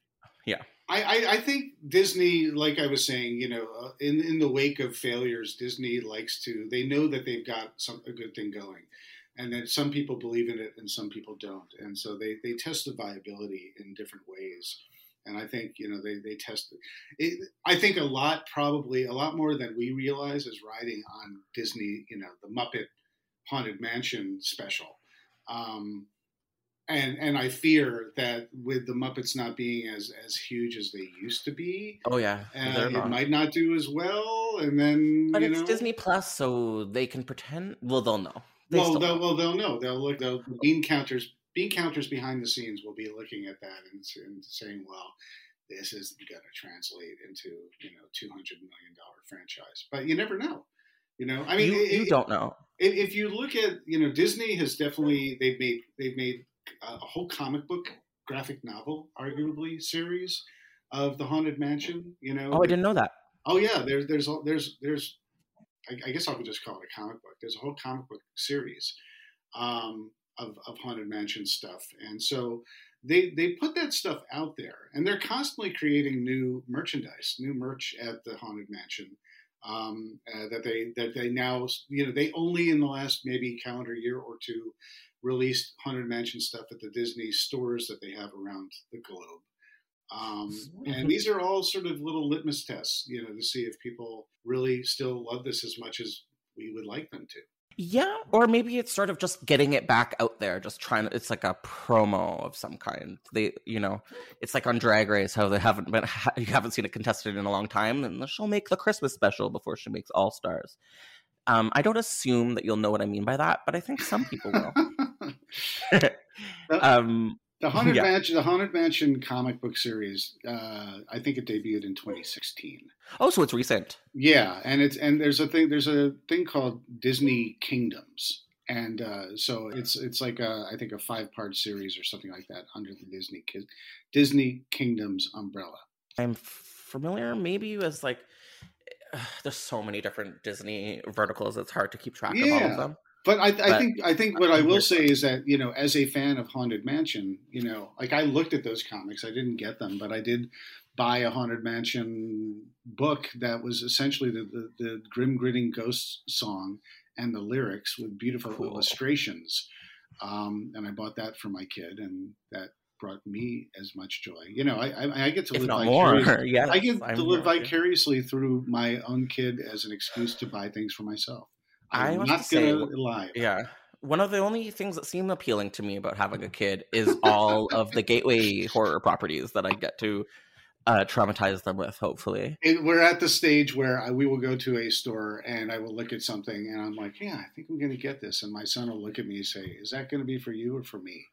I think Disney, like I was saying, in the wake of failures, Disney they know that they've got a good thing going, and that some people believe in it and some people don't, and so they test the viability in different ways. And I think, they test it. I think a lot more than we realize is riding on Disney, the Muppet Haunted Mansion special. And I fear that with the Muppets not being as huge as they used to be.
Oh, yeah.
It might not do as well. And then,
But it's Disney Plus, so they can pretend. Well, they'll know.
They'll know. They'll look. Bean counters behind the scenes will be looking at that and saying, "Well, this is going to translate into $200 million franchise." But you never know. I mean,
you don't know.
If you look at Disney has definitely they've made a whole comic book, graphic novel, arguably series of the Haunted Mansion.
Oh, I didn't know that.
Oh yeah, there's I guess I could just call it a comic book. There's a whole comic book series of Haunted Mansion stuff, and so they put that stuff out there, and they're constantly creating new merchandise, new merch at the Haunted Mansion. That they now they only in the last maybe calendar year or two released Haunted Mansion stuff at the Disney stores that they have around the globe. And these are all sort of little litmus tests, to see if people really still love this as much as we would like them to.
Yeah, or maybe it's sort of just getting it back out there, just trying to, it's like a promo of some kind. They, it's like on Drag Race, how you haven't seen a contestant in a long time, and she'll make the Christmas special before she makes All Stars. I don't assume that you'll know what I mean by that, but I think some people will.
The Haunted Mansion comic book series, I think it debuted in 2016.
Oh, so it's recent.
Yeah, and there's a thing called Disney Kingdoms, and so it's like I think a 5-part series or something like that under the Disney Kingdoms umbrella.
I'm familiar, maybe as like there's so many different Disney verticals, it's hard to keep track of all of them.
But I think what I will say is that, as a fan of Haunted Mansion, like I looked at those comics, I didn't get them, but I did buy a Haunted Mansion book that was essentially the grim gritting ghost song and the lyrics with beautiful illustrations. And I bought that for my kid, and that brought me as much joy. I get to live vicariously. Yes, I get to live vicariously through my own kid as an excuse to buy things for myself. I'm not going to lie.
Yeah. One of the only things that seem appealing to me about having a kid is all of the gateway horror properties that I get to traumatize them with, hopefully.
We're at the stage where we will go to a store and I will look at something and I'm like, yeah, I think I'm going to get this. And my son will look at me and say, is that going to be for you or for me?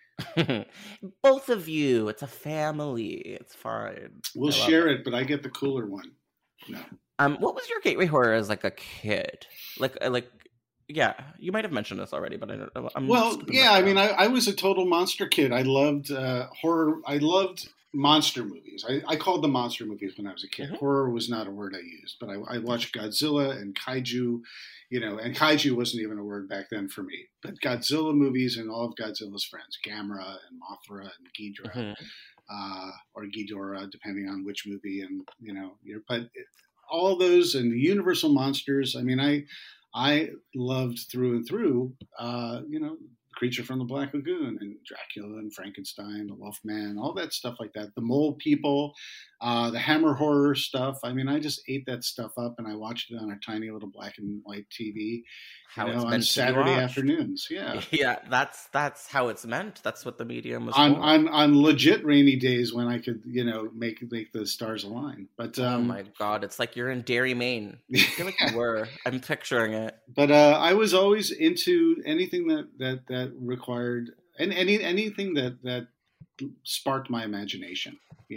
Both of you. It's a family. It's fine.
We'll share it, but I get the cooler one. No.
What was your gateway horror as like a kid? Like, yeah, you might have mentioned this already, but I don't.
I was a total monster kid. I loved horror. I loved monster movies. I called them monster movies when I was a kid. Mm-hmm. Horror was not a word I used, but I watched Godzilla and kaiju, and kaiju wasn't even a word back then for me. But Godzilla movies and all of Godzilla's friends, Gamera and Mothra and Ghidorah, or Ghidorah, depending on which movie, and but. All those and the Universal monsters. I mean, I loved through and through, Creature from the Black Lagoon and Dracula and Frankenstein, the Wolfman, all that stuff like that. The Mole People, the Hammer horror stuff. I mean, I just ate that stuff up and I watched it on a tiny little black and white TV. On Saturday afternoons. Yeah.
Yeah, that's how it's meant. That's what the medium was
on legit rainy days when I could, make the stars align. But
oh my God, it's like you're in Derry, Maine. I feel like you were. I'm picturing it.
But I was always into anything that required and anything that sparked my imagination.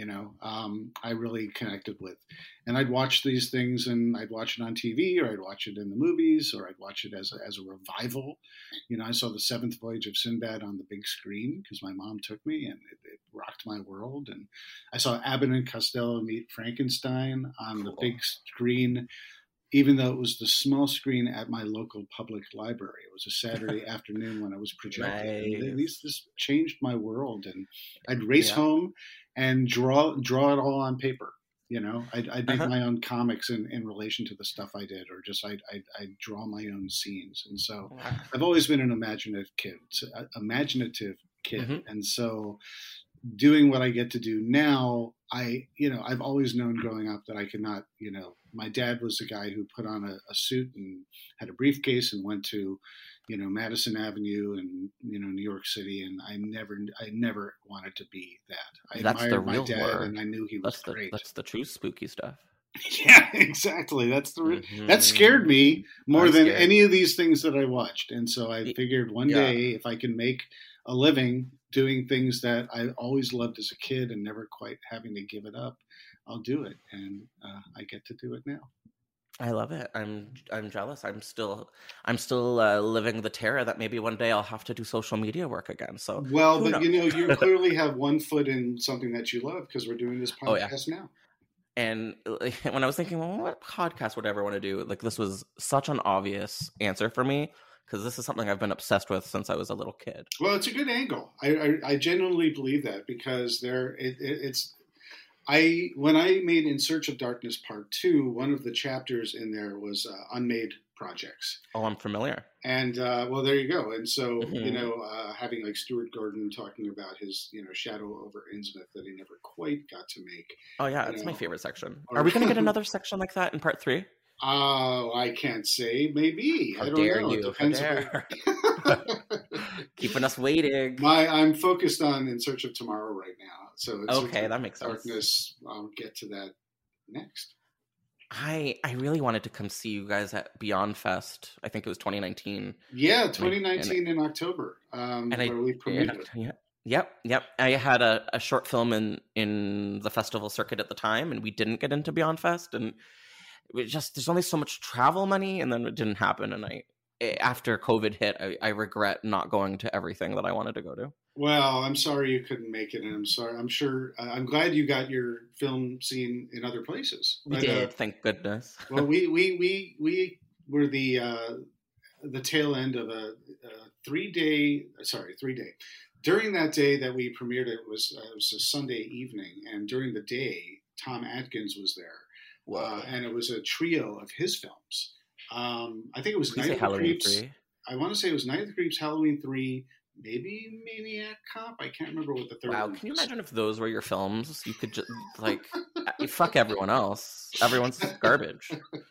I really connected with, and I'd watch these things, and I'd watch it on TV, or I'd watch it in the movies, or I'd watch it as a revival. I saw the Seventh Voyage of Sinbad on the big screen because my mom took me, and it rocked my world. And I saw Abbott and Costello meet Frankenstein on the big screen, even though it was the small screen at my local public library. It was a Saturday afternoon when I was projecting. Nice. This changed my world, and I'd race home and draw it all on paper. I'd make my own comics in relation to the stuff I did, or just I'd draw my own scenes. And so I've always been an imaginative kid. Mm-hmm. And so doing what I get to do now, I've always known growing up that I could not, my dad was the guy who put on a suit and had a briefcase and went to, Madison Avenue and, New York City. And I never wanted to be that. I
That's
admired
the real
my dad
horror.
And I knew he was great.
That's the true spooky stuff.
Yeah, exactly. That scared me more than any of these things that I watched. And so I figured one day if I can make a living doing things that I always loved as a kid and never quite having to give it up, I'll do it. And I get to do it now.
I love it. I'm jealous. I'm still living the terror that maybe one day I'll have to do social media work again. So
well, but you clearly have one foot in something that you love because we're doing this podcast now.
And when I was thinking, well, what podcast would I ever want to do? Like, this was such an obvious answer for me because this is something I've been obsessed with since I was a little kid.
Well, it's a good angle. I genuinely believe that because when I made In Search of Darkness Part 2, one of the chapters in there was unmade projects.
Oh, I'm familiar.
And well, there you go. And so having like Stuart Gordon talking about his Shadow over Innsmouth that he never quite got to make.
Oh yeah, it's my favorite section. Are we going to get another section like that in Part 3?
I can't say. Maybe.
How
I don't
dare
know.
you?
It depends.
Keeping us waiting.
I'm focused on In Search of Tomorrow right now. So it's
okay, that makes
Darkness,
sense.
I'll get to that next.
I really wanted to come see you guys at Beyond Fest. I think it was 2019.
Yeah, 2019 in October. Where we premiered it.
Yep. I had a short film in the festival circuit at the time, and we didn't get into Beyond Fest, and there's only so much travel money, and then it didn't happen. And after COVID hit, I regret not going to everything that I wanted to go to.
Well, I'm sorry you couldn't make it, and I'm glad you got your film seen in other places.
We did, thank goodness.
Well, we were the tail end of a 3 day. During that day that we premiered it was a Sunday evening, and during the day, Tom Atkins was there, and it was a trio of his films. I think it was Night of the Creeps.
3?
I want to say it was Night of the Creeps, Halloween 3. Maybe Maniac Cop? I can't remember what the third one was.
Can you imagine if those were your films? You could just, fuck everyone else. Everyone's garbage.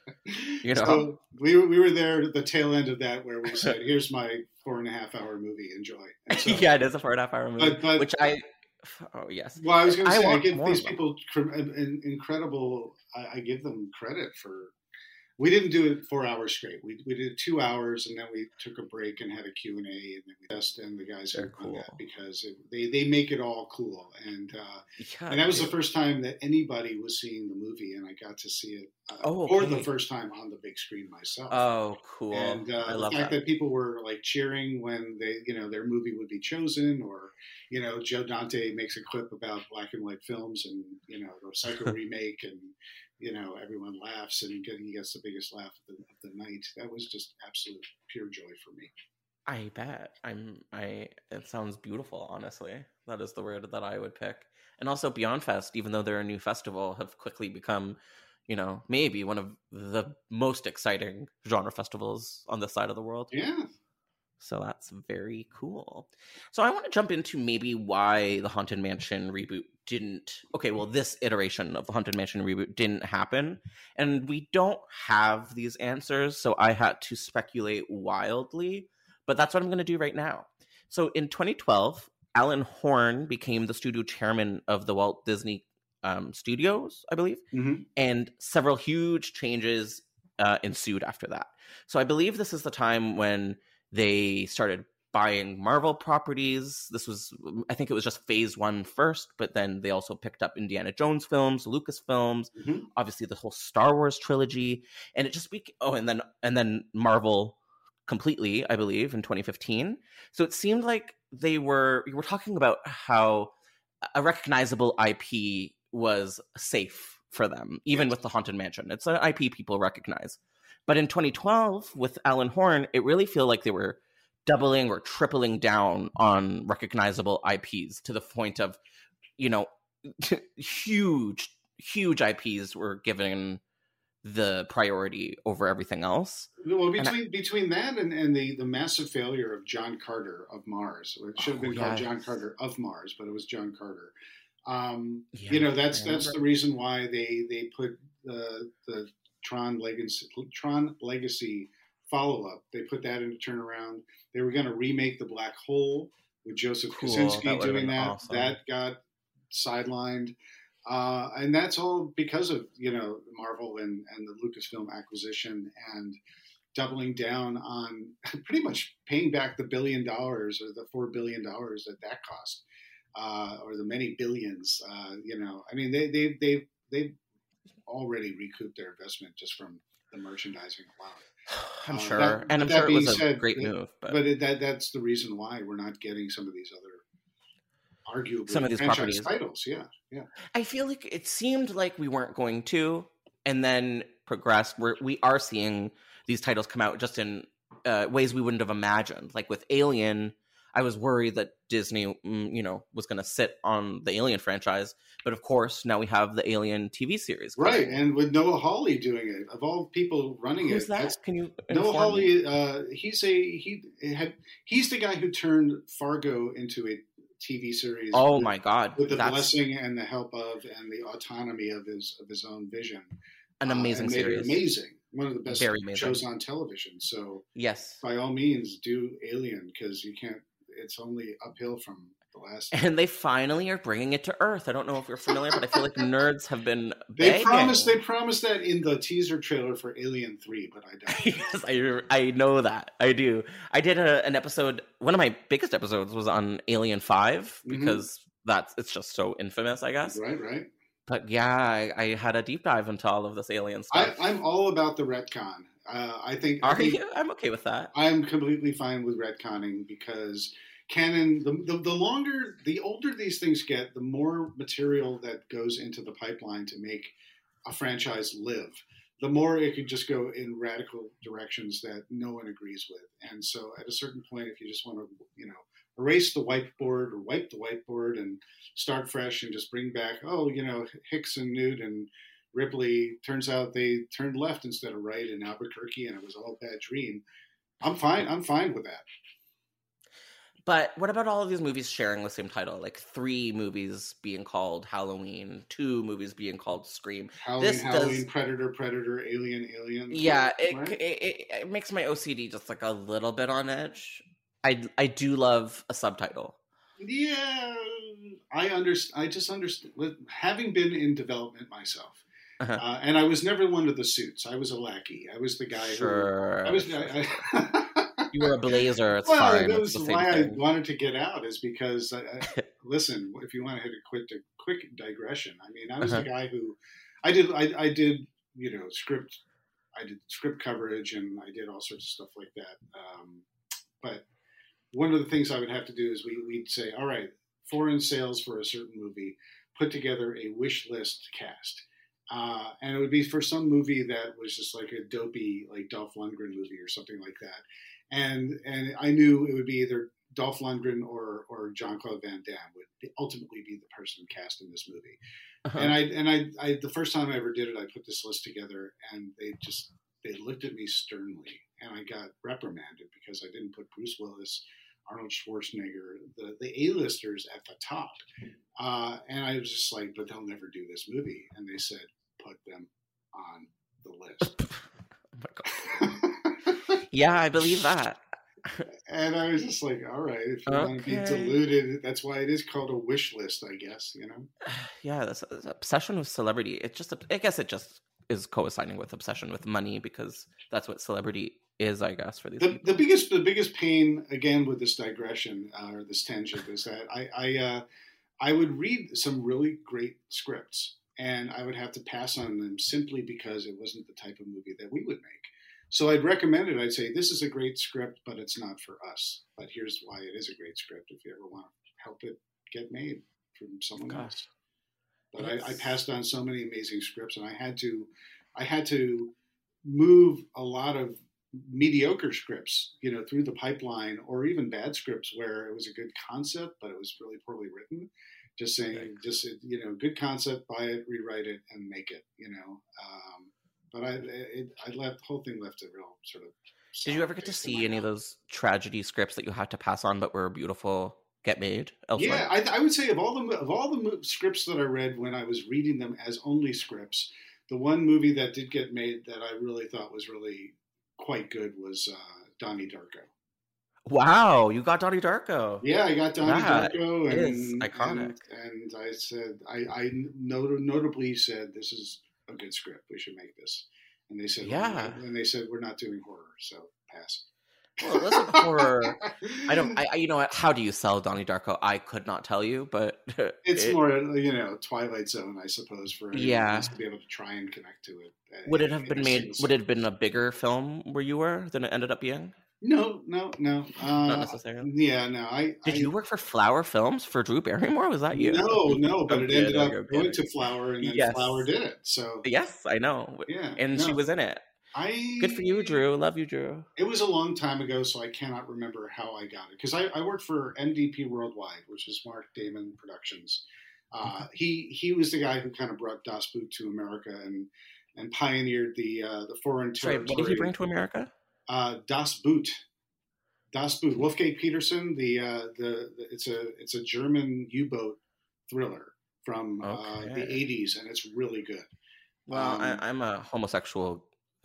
So we were there at the tail end of that where we said, here's my 4.5-hour movie, enjoy. So,
yeah, it is a 4.5-hour movie. But oh, yes.
Well, I was going to say, I give these people incredible, I give them credit for. We didn't do it 4 hours straight. We did 2 hours, and then we took a break and had a Q&A, and then we tested, and the guys are cool that because they make it all cool. And that was the first time that anybody was seeing the movie, and I got to see it for the first time on the big screen myself.
Oh, cool!
And the fact that people were like cheering when their movie would be chosen, or Joe Dante makes a clip about black and white films, and the Psycho remake, and everyone laughs and he gets the biggest laugh of the night. That was just absolute pure joy for me.
I bet. It sounds beautiful, honestly. That is the word that I would pick. And also Beyond Fest, even though they're a new festival, have quickly become, maybe one of the most exciting genre festivals on this side of the world.
Yeah.
So that's very cool. So I want to jump into maybe why the Haunted Mansion reboot this iteration of the Haunted Mansion reboot didn't happen. And we don't have these answers, so I had to speculate wildly. But that's what I'm going to do right now. So in 2012, Alan Horn became the studio chairman of the Walt Disney Studios, I believe. Mm-hmm. And several huge changes ensued after that. So I believe this is the time when they started buying Marvel properties. I think it was just phase 1 first, but then they also picked up Indiana Jones films, Lucasfilms, obviously the whole Star Wars trilogy, and it just and then Marvel completely, I believe, in 2015. So it seemed like we were talking about how a recognizable IP was safe for them, even with the Haunted Mansion. It's an IP people recognize. But in 2012, with Alan Horn, it really felt like they were doubling or tripling down on recognizable IPs to the point of, huge IPs were given the priority over everything else.
Well, between that and the massive failure of John Carter of Mars, it should have been called John Carter of Mars, but it was John Carter. That's the reason why they put the Tron Legacy follow-up. They put that in a turnaround. They were going to remake The Black Hole with Joseph Kosinski doing that. Awesome. That got sidelined. And that's all because of, Marvel and the Lucasfilm acquisition and doubling down on pretty much paying back the $1 billion or the $4 billion that cost, or the many billions. I mean, they've already recouped their investment just from the merchandising alone.
I'm sure, and I'm sure it was a great move.
But that's the reason why we're not getting some of these other arguably
some of these
franchise
properties
titles. Yeah.
I feel like it seemed like we weren't going to, and then progressed. We are seeing these titles come out just in ways we wouldn't have imagined. Like with Alien, I was worried that Disney, was going to sit on the Alien franchise, but of course now we have the Alien TV series,
right? And with Noah Hawley doing it, of all people running
Who's that? Can you
Noah Hawley? He's the guy who turned Fargo into a TV series.
Oh my God!
With the blessing and the help of and the autonomy of his own vision.
An amazing series.
Amazing. One of the best shows on television. So
yes,
by all means, do Alien, because you can't. It's only uphill from the last.
And they finally are bringing it to Earth. I don't know if you're familiar, but I feel like nerds have been.
They promised that in the teaser trailer for Alien 3, but I don't.
Yes, I know that. I do. I did an episode. One of my biggest episodes was on Alien 5 because it's just so infamous, I guess.
Right.
But yeah, I had a deep dive into all of this Alien stuff.
I'm all about the retcon. I think.
Are you? I'm okay with that.
I'm completely fine with retconning because canon. The older these things get, the more material that goes into the pipeline to make a franchise live. The more it could just go in radical directions that no one agrees with. And so, at a certain point, if you just want to, erase the whiteboard or wipe the whiteboard and start fresh and just bring back, Hicks and Newt and Ripley, turns out they turned left instead of right in Albuquerque and it was all a bad dream. I'm fine with that.
But what about all of these movies sharing the same title? Like 3 movies being called Halloween, 2 movies being called Scream.
Halloween, Predator, Alien.
Yeah, it makes my OCD just like a little bit on edge. I do love a subtitle.
Yeah, I just understand. Having been in development myself, and I was never one of the suits. I was a lackey. I was the guy.
Sure. You were a blazer. It's
well,
fine.
That was why I wanted to get out. Is because listen, if you want to hit a quick digression, I mean, I was the guy who I did script. I did script coverage and I did all sorts of stuff like that. But one of the things I would have to do is we'd say, all right, foreign sales for a certain movie, put together a wish list cast. And it would be for some movie that was just like a dopey, like Dolph Lundgren movie or something like that. And I knew it would be either Dolph Lundgren or Jean-Claude Van Damme would ultimately be the person cast in this movie. And I the first time I ever did it, I put this list together and they looked at me sternly and I got reprimanded because I didn't put Bruce Willis, Arnold Schwarzenegger, the A-listers at the top. And I was just like, but they'll never do this movie. And they said, put them on the list.
Oh my God. Yeah, I believe that.
And I was just like, all right, if you want to be deluded, that's why it is called a wish list, I guess,
Yeah, this obsession with celebrity. I guess it just is coinciding with obsession with money because that's what celebrity is, I guess, for these people.
The biggest pain, again, with this digression or this tangent is that I would read some really great scripts and I would have to pass on them simply because it wasn't the type of movie that we would make. So I'd recommend it. I'd say, this is a great script, but it's not for us. But here's why it is a great script if you ever want to help it get made from someone else. But I passed on so many amazing scripts, and I had to move a lot of mediocre scripts, through the pipeline, or even bad scripts where it was a good concept, but it was really poorly written. Just saying, good concept, buy it, rewrite it, and make it, But the whole thing left a real sort of.
Did you ever get to see any of those tragedy scripts that you had to pass on but were beautiful get made elsewhere?
Yeah, I would say of all the scripts that I read when I was reading them as only scripts, the one movie that did get made that I really thought was really quite good was Donnie Darko.
Wow, you got Donnie Darko.
Yeah, I got Donnie
That
Darko,
is iconic.
and I said, I notably said, this is a good script. We should make this. And they said,
Yeah.
and they said, we're not doing horror, so pass.
Well, it wasn't horror. I you know what? How do you sell Donnie Darko? I could not tell you, but
it's more, Twilight Zone, I suppose, for anyone else to be able to try and connect to it.
Would it have been made? Would it have been a bigger film where you were than it ended up being?
No.
Not necessarily.
Yeah, no.
Did you work for Flower Films for Drew Barrymore? Was that you?
No, but it ended up going to Flower, and then Flower did it. So
yes, I know.
Yeah,
and she was in it. Good for you, Drew. Love you, Drew.
It was a long time ago, so I cannot remember how I got it. Because I worked for MDP Worldwide, which is Mark Damon Productions. He was the guy who kind of brought Das Boot to America and pioneered the foreign territory.
Sorry, what did he bring to America?
Das Boot. Wolfgang Petersen. It's a German U-boat thriller from the 80s, and it's really good.
Well, I'm a homosexual.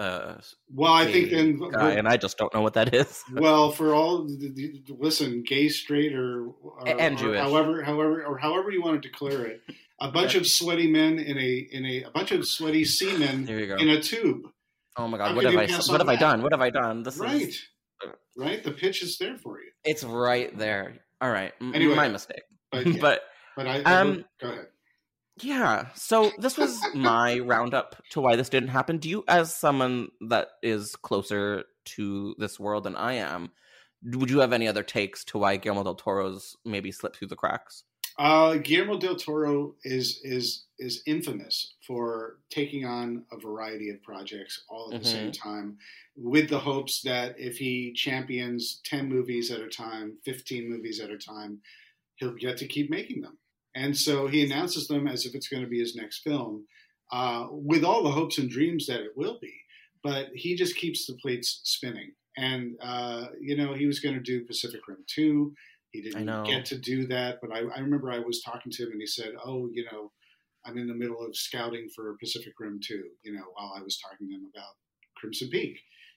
I think then,
guy, and I just don't know what that is.
Well, for all listen, gay, straight,
and Jewish,
however you want to declare it, a bunch of sweaty men in a bunch of sweaty seamen in a tube.
Oh my God! What have I done? What have I done? This
right,
is
right. The pitch is there for you.
It's right there. All right,
anyway,
my mistake.
But yeah,
but
go ahead.
Yeah, so this was my roundup to why this didn't happen. Do you, as someone that is closer to this world than I am, would you have any other takes to why Guillermo del Toro's maybe slipped through the cracks?
Guillermo del Toro is infamous for taking on a variety of projects all at the same time, with the hopes that if he champions 10 movies at a time, 15 movies at a time, he'll get to keep making them. And so he announces them as if it's going to be his next film, with all the hopes and dreams that it will be. But he just keeps the plates spinning. And, he was going to do Pacific Rim 2. He didn't get to do that. But I remember I was talking to him and he said, I'm in the middle of scouting for Pacific Rim 2, while I was talking to him about Crimson Peak,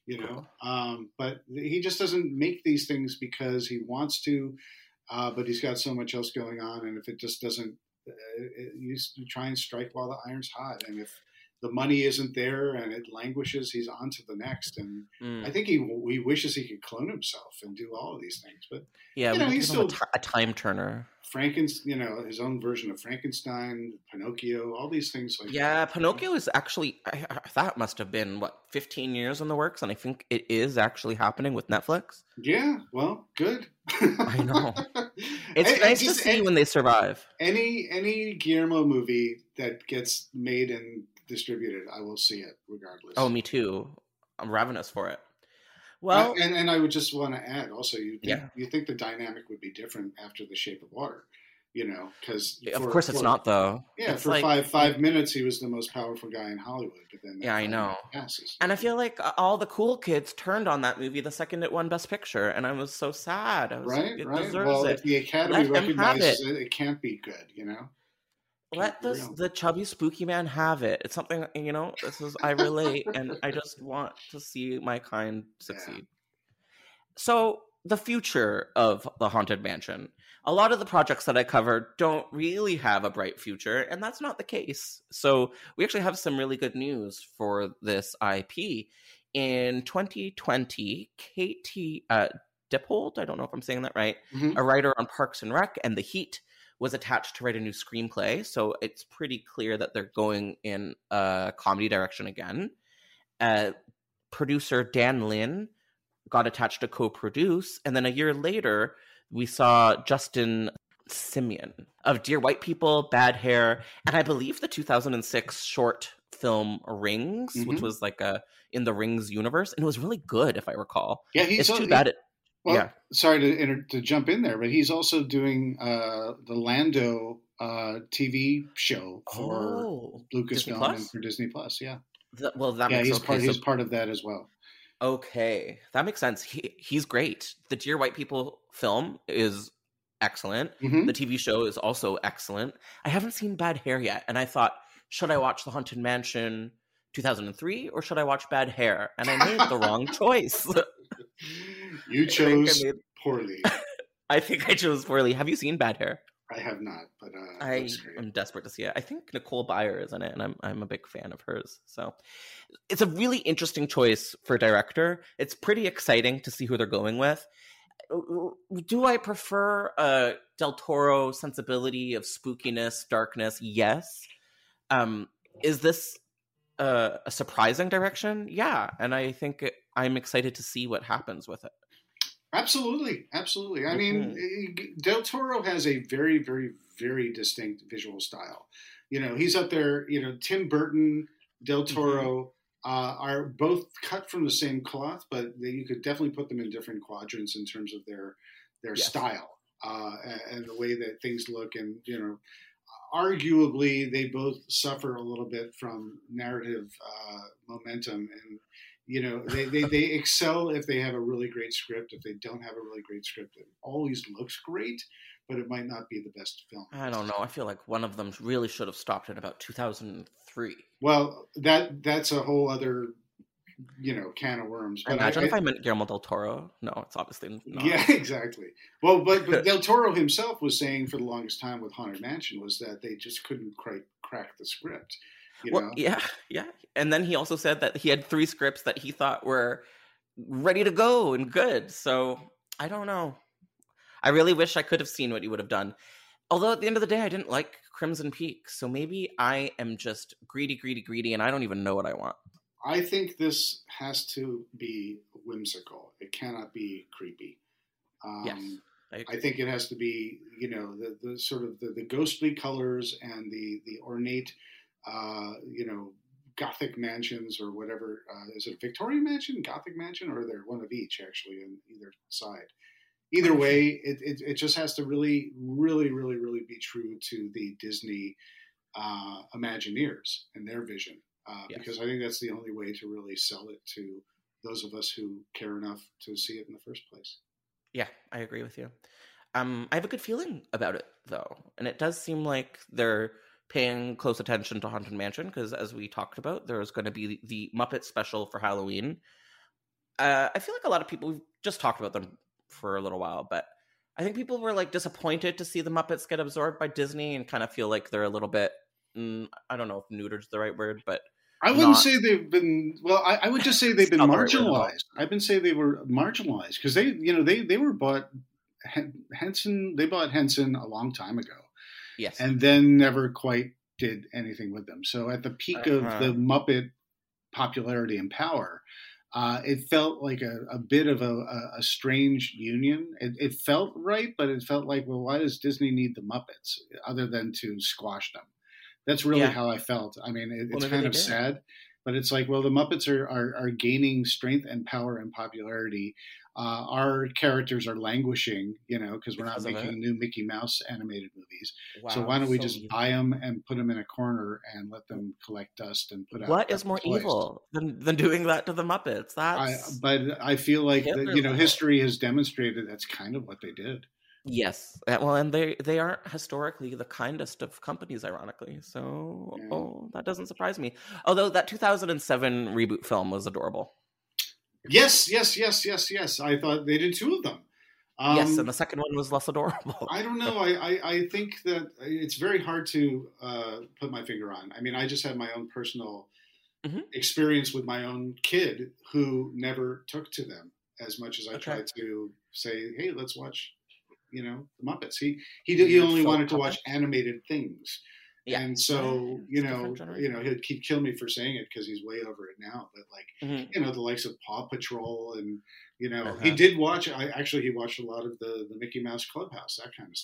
But he just doesn't make these things because he wants to. But he's got so much else going on, and if it just doesn't, you try and strike while the iron's hot. And if the money isn't there and it languishes, he's on to the next. And I think he wishes he could clone himself and do all of these things. But he's still
a time turner.
His own version of Frankenstein, Pinocchio, all these things.
Pinocchio is actually, that must have been 15 years in the works, and I think it is actually happening with Netflix.
Yeah, well, good.
I know. It's nice to see when they survive.
Any Guillermo movie that gets made and distributed, I will see it regardless.
Oh, me too. I'm ravenous for it. Well,
and I would just want to add also, you think the dynamic would be different after The Shape of Water, because
of course it's not though.
Yeah, it's for 5 minutes he was the most powerful guy in Hollywood, but then
I know.
Passes.
And I feel like all the cool kids turned on that movie the second it won Best Picture, and I was so sad.
Right.
Deserves
well,
it.
If the Academy recognizes it can't be good,
Let the chubby spooky man have it. It's something, I relate, and I just want to see my kind succeed. Yeah. So, the future of the Haunted Mansion. A lot of the projects that I covered don't really have a bright future, and that's not the case. So, we actually have some really good news for this IP. In 2020, Katie Dippold, I don't know if I'm saying that right, a writer on Parks and Rec and The Heat, was attached to write a new screenplay, so it's pretty clear that they're going in a comedy direction again. Producer Dan Lin got attached to co-produce, and then a year later, we saw Justin Simeon of Dear White People, Bad Hair, and I believe the 2006 short film Rings, which was like in the Rings universe, and it was really good, if I recall.
Yeah,
it's too bad.
Sorry to jump in there, but he's also doing the Lando TV show for Lucasfilm and for Disney Plus. Yeah.
That makes sense.
He's part of that as well.
Okay, that makes sense. He's great. The Dear White People film is excellent. The TV show is also excellent. I haven't seen Bad Hair yet, and I thought, should I watch The Haunted Mansion 2003 or should I watch Bad Hair? And I made the wrong choice.
You chose poorly.
I think I chose poorly. Have you seen Bad Hair?
I have not, but
I am desperate to see it. I think Nicole Byer is in it, and I'm a big fan of hers. So it's a really interesting choice for director. It's pretty exciting to see who they're going with. Do I prefer Del Toro sensibility of spookiness, darkness? Yes. Is this a surprising direction? Yeah, and I think I'm excited to see what happens with it.
Absolutely. I mean, Del Toro has a very, very, very distinct visual style. He's up there. Tim Burton, Del Toro are both cut from the same cloth, but you could definitely put them in different quadrants in terms of their style and the way that things look. And arguably, they both suffer a little bit from narrative momentum and. They excel if they have a really great script. If they don't have a really great script, it always looks great, but it might not be the best film.
I don't know. I feel like one of them really should have stopped in about 2003.
Well, that's a whole other, can of worms. But
Imagine if I meant Guillermo del Toro. No, it's obviously not.
Yeah, exactly. Well, but Del Toro himself was saying for the longest time with Haunted Mansion was that they just couldn't quite crack the script.
Yeah. And then he also said that he had 3 scripts that he thought were ready to go and good. So I don't know. I really wish I could have seen what he would have done. Although at the end of the day, I didn't like Crimson Peak. So maybe I am just greedy, and I don't even know what I want.
I think this has to be whimsical. It cannot be creepy.
Yes.
I think it has to be, the sort of the ghostly colors and the ornate Gothic mansions or whatever. Is it a Victorian mansion, Gothic mansion, or they're one of each actually on either side? Either way, it just has to really, really, really, really be true to the Disney Imagineers and their vision, because I think that's the only way to really sell it to those of us who care enough to see it in the first place.
Yeah, I agree with you. I have a good feeling about it though, and it does seem like they're paying close attention to Haunted Mansion because, as we talked about, there's going to be the Muppet special for Halloween. I feel like a lot of people, we've just talked about them for a little while, but I think people were like disappointed to see the Muppets get absorbed by Disney and kind of feel like they're a little bit, I don't know if neutered's the right word, but
I wouldn't say they've been, well, I would just say they've been marginalized. I've been saying they were marginalized because they were bought, Henson, they bought Henson a long time ago.
Yes.
And then never quite did anything with them. So at the peak of the Muppet popularity and power, it felt like a bit of a strange union. It felt right, but it felt like, well, why does Disney need the Muppets other than to squash them? That's really how I felt. I mean, it's kind of sad, but it's like, well, the Muppets are gaining strength and power and popularity. Our characters are languishing, because we're not making new Mickey Mouse animated movies. Wow, so why don't we just buy them and put them in a corner and let them collect dust and put out?
What is more evil than doing that to the Muppets?
But I feel like history has demonstrated that's kind of what they did.
Yes. Well, and they aren't historically the kindest of companies, ironically. So that doesn't surprise me. Although that 2007 reboot film was adorable.
Yes. I thought they did 2 of them.
Yes, and the second one was less adorable.
I don't know. I think that it's very hard to put my finger on. I mean, I just had my own personal experience with my own kid who never took to them as much as I tried to say, hey, let's watch, the Muppets. He only wanted to watch animated things. Yeah. And so, he'd kill me for saying it because he's way over it now. But the likes of Paw Patrol and, he did watch, he watched a lot of the Mickey Mouse Clubhouse, that kind of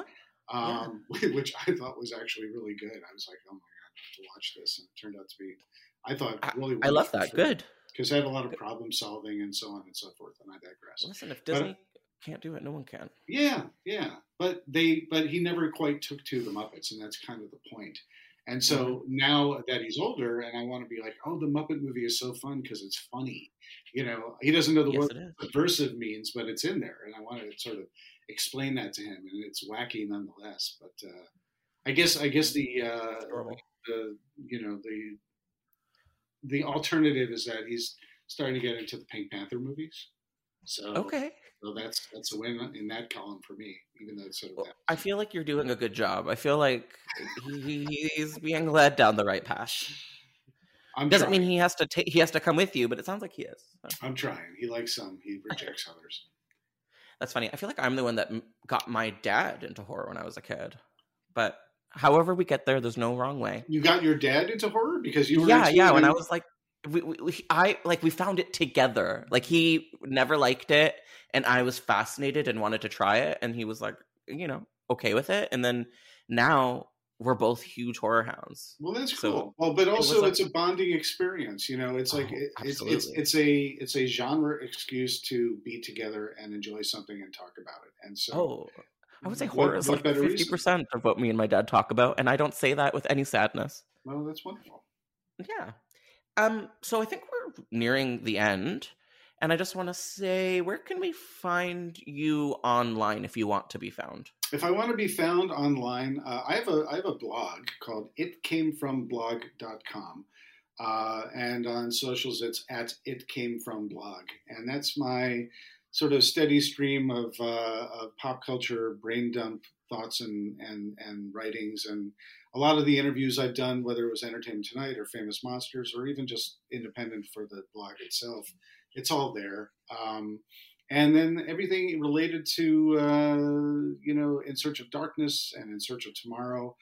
stuff, which I thought was actually really good. I was like, oh my God, I have to watch this. And it turned out to be, I thought, really
I love that. Good.
Because I have a lot of problem solving and so on and so forth. And I digress.
Listen, if Disney can't do it, no one can.
Yeah. But he never quite took to the Muppets, and that's kind of the point. And so now that he's older, and I want to be like, oh, the Muppet movie is so fun because it's funny. He doesn't know the word subversive means, but it's in there, and I want to sort of explain that to him, and it's wacky nonetheless. But I guess the alternative is that he's starting to get into the Pink Panther movies. So
Okay.
So that's a win in that column for me, even though it's sort of
Well,
that.
I feel like you're doing a good job. I feel like he's being led down the right path. Doesn't mean he has to come with you, but it sounds like he is. So.
I'm trying. He likes some. He rejects others.
That's funny. I feel like I'm the one that got my dad into horror when I was a kid. But however we get there, there's no wrong way.
You got your dad into horror because you were
when I was like, we found it together. Like he never liked it, and I was fascinated and wanted to try it, and he was like, okay with it. And then now we're both huge horror hounds.
Well, that's cool. Well, but also it's a bonding experience. It's like it's a genre excuse to be together and enjoy something and talk about it. And so,
I would say horror is like 50% of what me and my dad talk about, and I don't say that with any sadness.
Well, that's wonderful.
Yeah. So I think we're nearing the end, and I just want to say, where can we find you online if you want to be found?
If I want to be found online, I have a blog called itcamefromblog.com. And on socials, it's at itcamefromblog. And that's my sort of steady stream of pop culture, brain dump thoughts and writings. And a lot of the interviews I've done, whether it was Entertainment Tonight or Famous Monsters, or even just independent for the blog itself, it's all there. And then everything related to, In Search of Darkness and In Search of Tomorrow.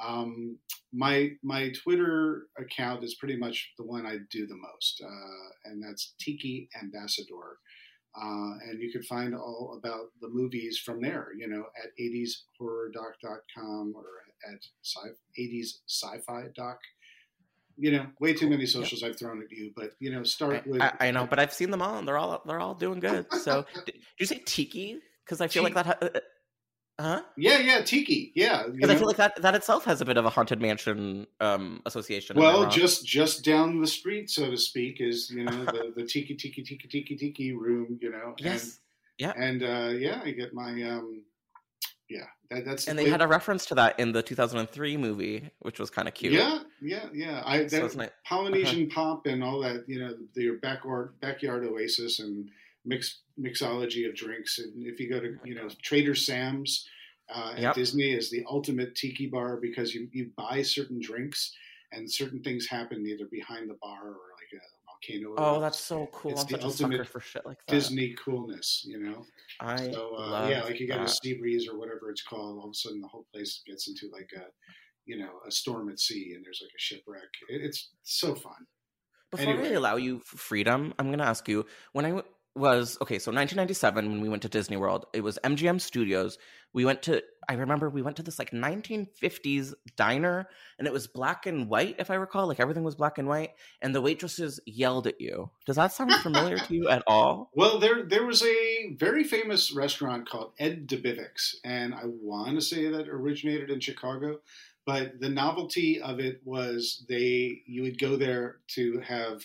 My Twitter account is pretty much the one I do the most, and that's Tiki Ambassador. And you can find all about the movies from there, at 80shorrordoc.com or at 80ssci-fi.doc. Way too many socials I've thrown at you, but start with.
I know, but I've seen them all, and they're all doing good. So, did you say Tiki? Because I feel like that. Huh?
Yeah, Tiki. Yeah,
because I feel like that itself has a bit of a haunted mansion association.
Well, just down the street, so to speak, is the Tiki room.
Yes.
And I get my that's.
And they had a reference to that in the 2003 movie, which was kind of cute.
Yeah. Nice. Polynesian pop and all that. Your backyard oasis and mixology of drinks. And if you go to Trader Sam's at Disney is the ultimate tiki bar, because you buy certain drinks and certain things happen either behind the bar or like a volcano.
Oh, that's so cool!
It's
I'm such a sucker for shit like that.
Disney coolness,
I love
like you get a sea breeze or whatever it's called. All of a sudden, the whole place gets into like a storm at sea, and there's like a shipwreck. It's so fun.
Before we allow you freedom, I'm going to ask you, when I was, so 1997, when we went to Disney World, it was MGM Studios. I remember we went to this like 1950s diner, and it was black and white, if I recall, like everything was black and white, and the waitresses yelled at you. Does that sound familiar to you at all?
Well, there was a very famous restaurant called Ed DeBivic's, and I want to say that originated in Chicago. But the novelty of it was you would go there to have,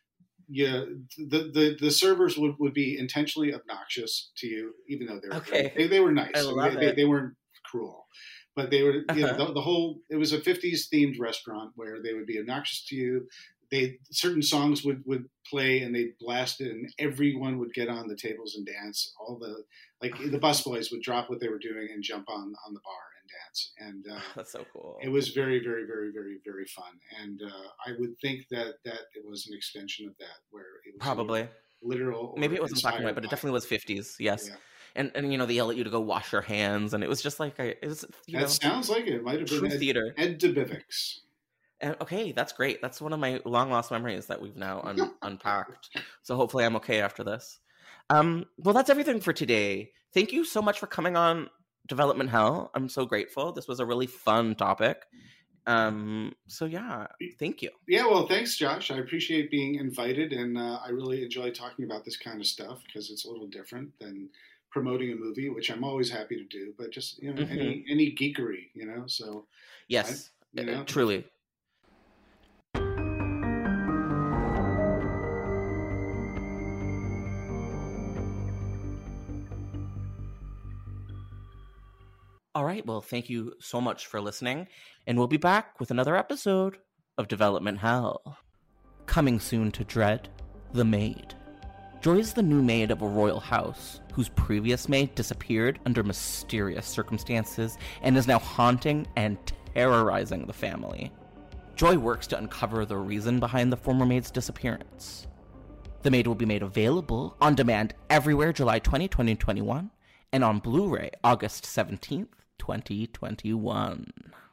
the servers would be intentionally obnoxious to you, even though they were nice. They weren't cruel, but they were, it was a 50s themed restaurant where they would be obnoxious to you. Certain songs would play and they'd blast it, and everyone would get on the tables and dance. All the busboys would drop what they were doing and jump on the bar and dance. And
that's so cool.
It was very, very, very, very, very fun. And I would think that it was an extension of that, where it was
probably
literal.
Maybe it wasn't black and white, but it definitely was 50s. Yes. Yeah. And they yell at you to go wash your hands, and it was just like
sounds like it might have been
theater.
Ed DeBivic's.
And okay, that's great. That's one of my long lost memories that we've now unpacked. So hopefully I'm okay after this. Well, that's everything for today. Thank you so much for coming on Development Hell. I'm so grateful. This was a really fun topic. So yeah, thank you.
Yeah, well, thanks, Josh. I appreciate being invited, and I really enjoy talking about this kind of stuff because it's a little different than promoting a movie, which I'm always happy to do. But just any geekery, So
yes, truly. All right, well, thank you so much for listening, and we'll be back with another episode of Development Hell. Coming soon to Dread, The Maid. Joy is the new maid of a royal house, whose previous maid disappeared under mysterious circumstances and is now haunting and terrorizing the family. Joy works to uncover the reason behind the former maid's disappearance. The Maid will be made available on demand everywhere July 20, 2021, and on Blu-ray August 17th, 2021.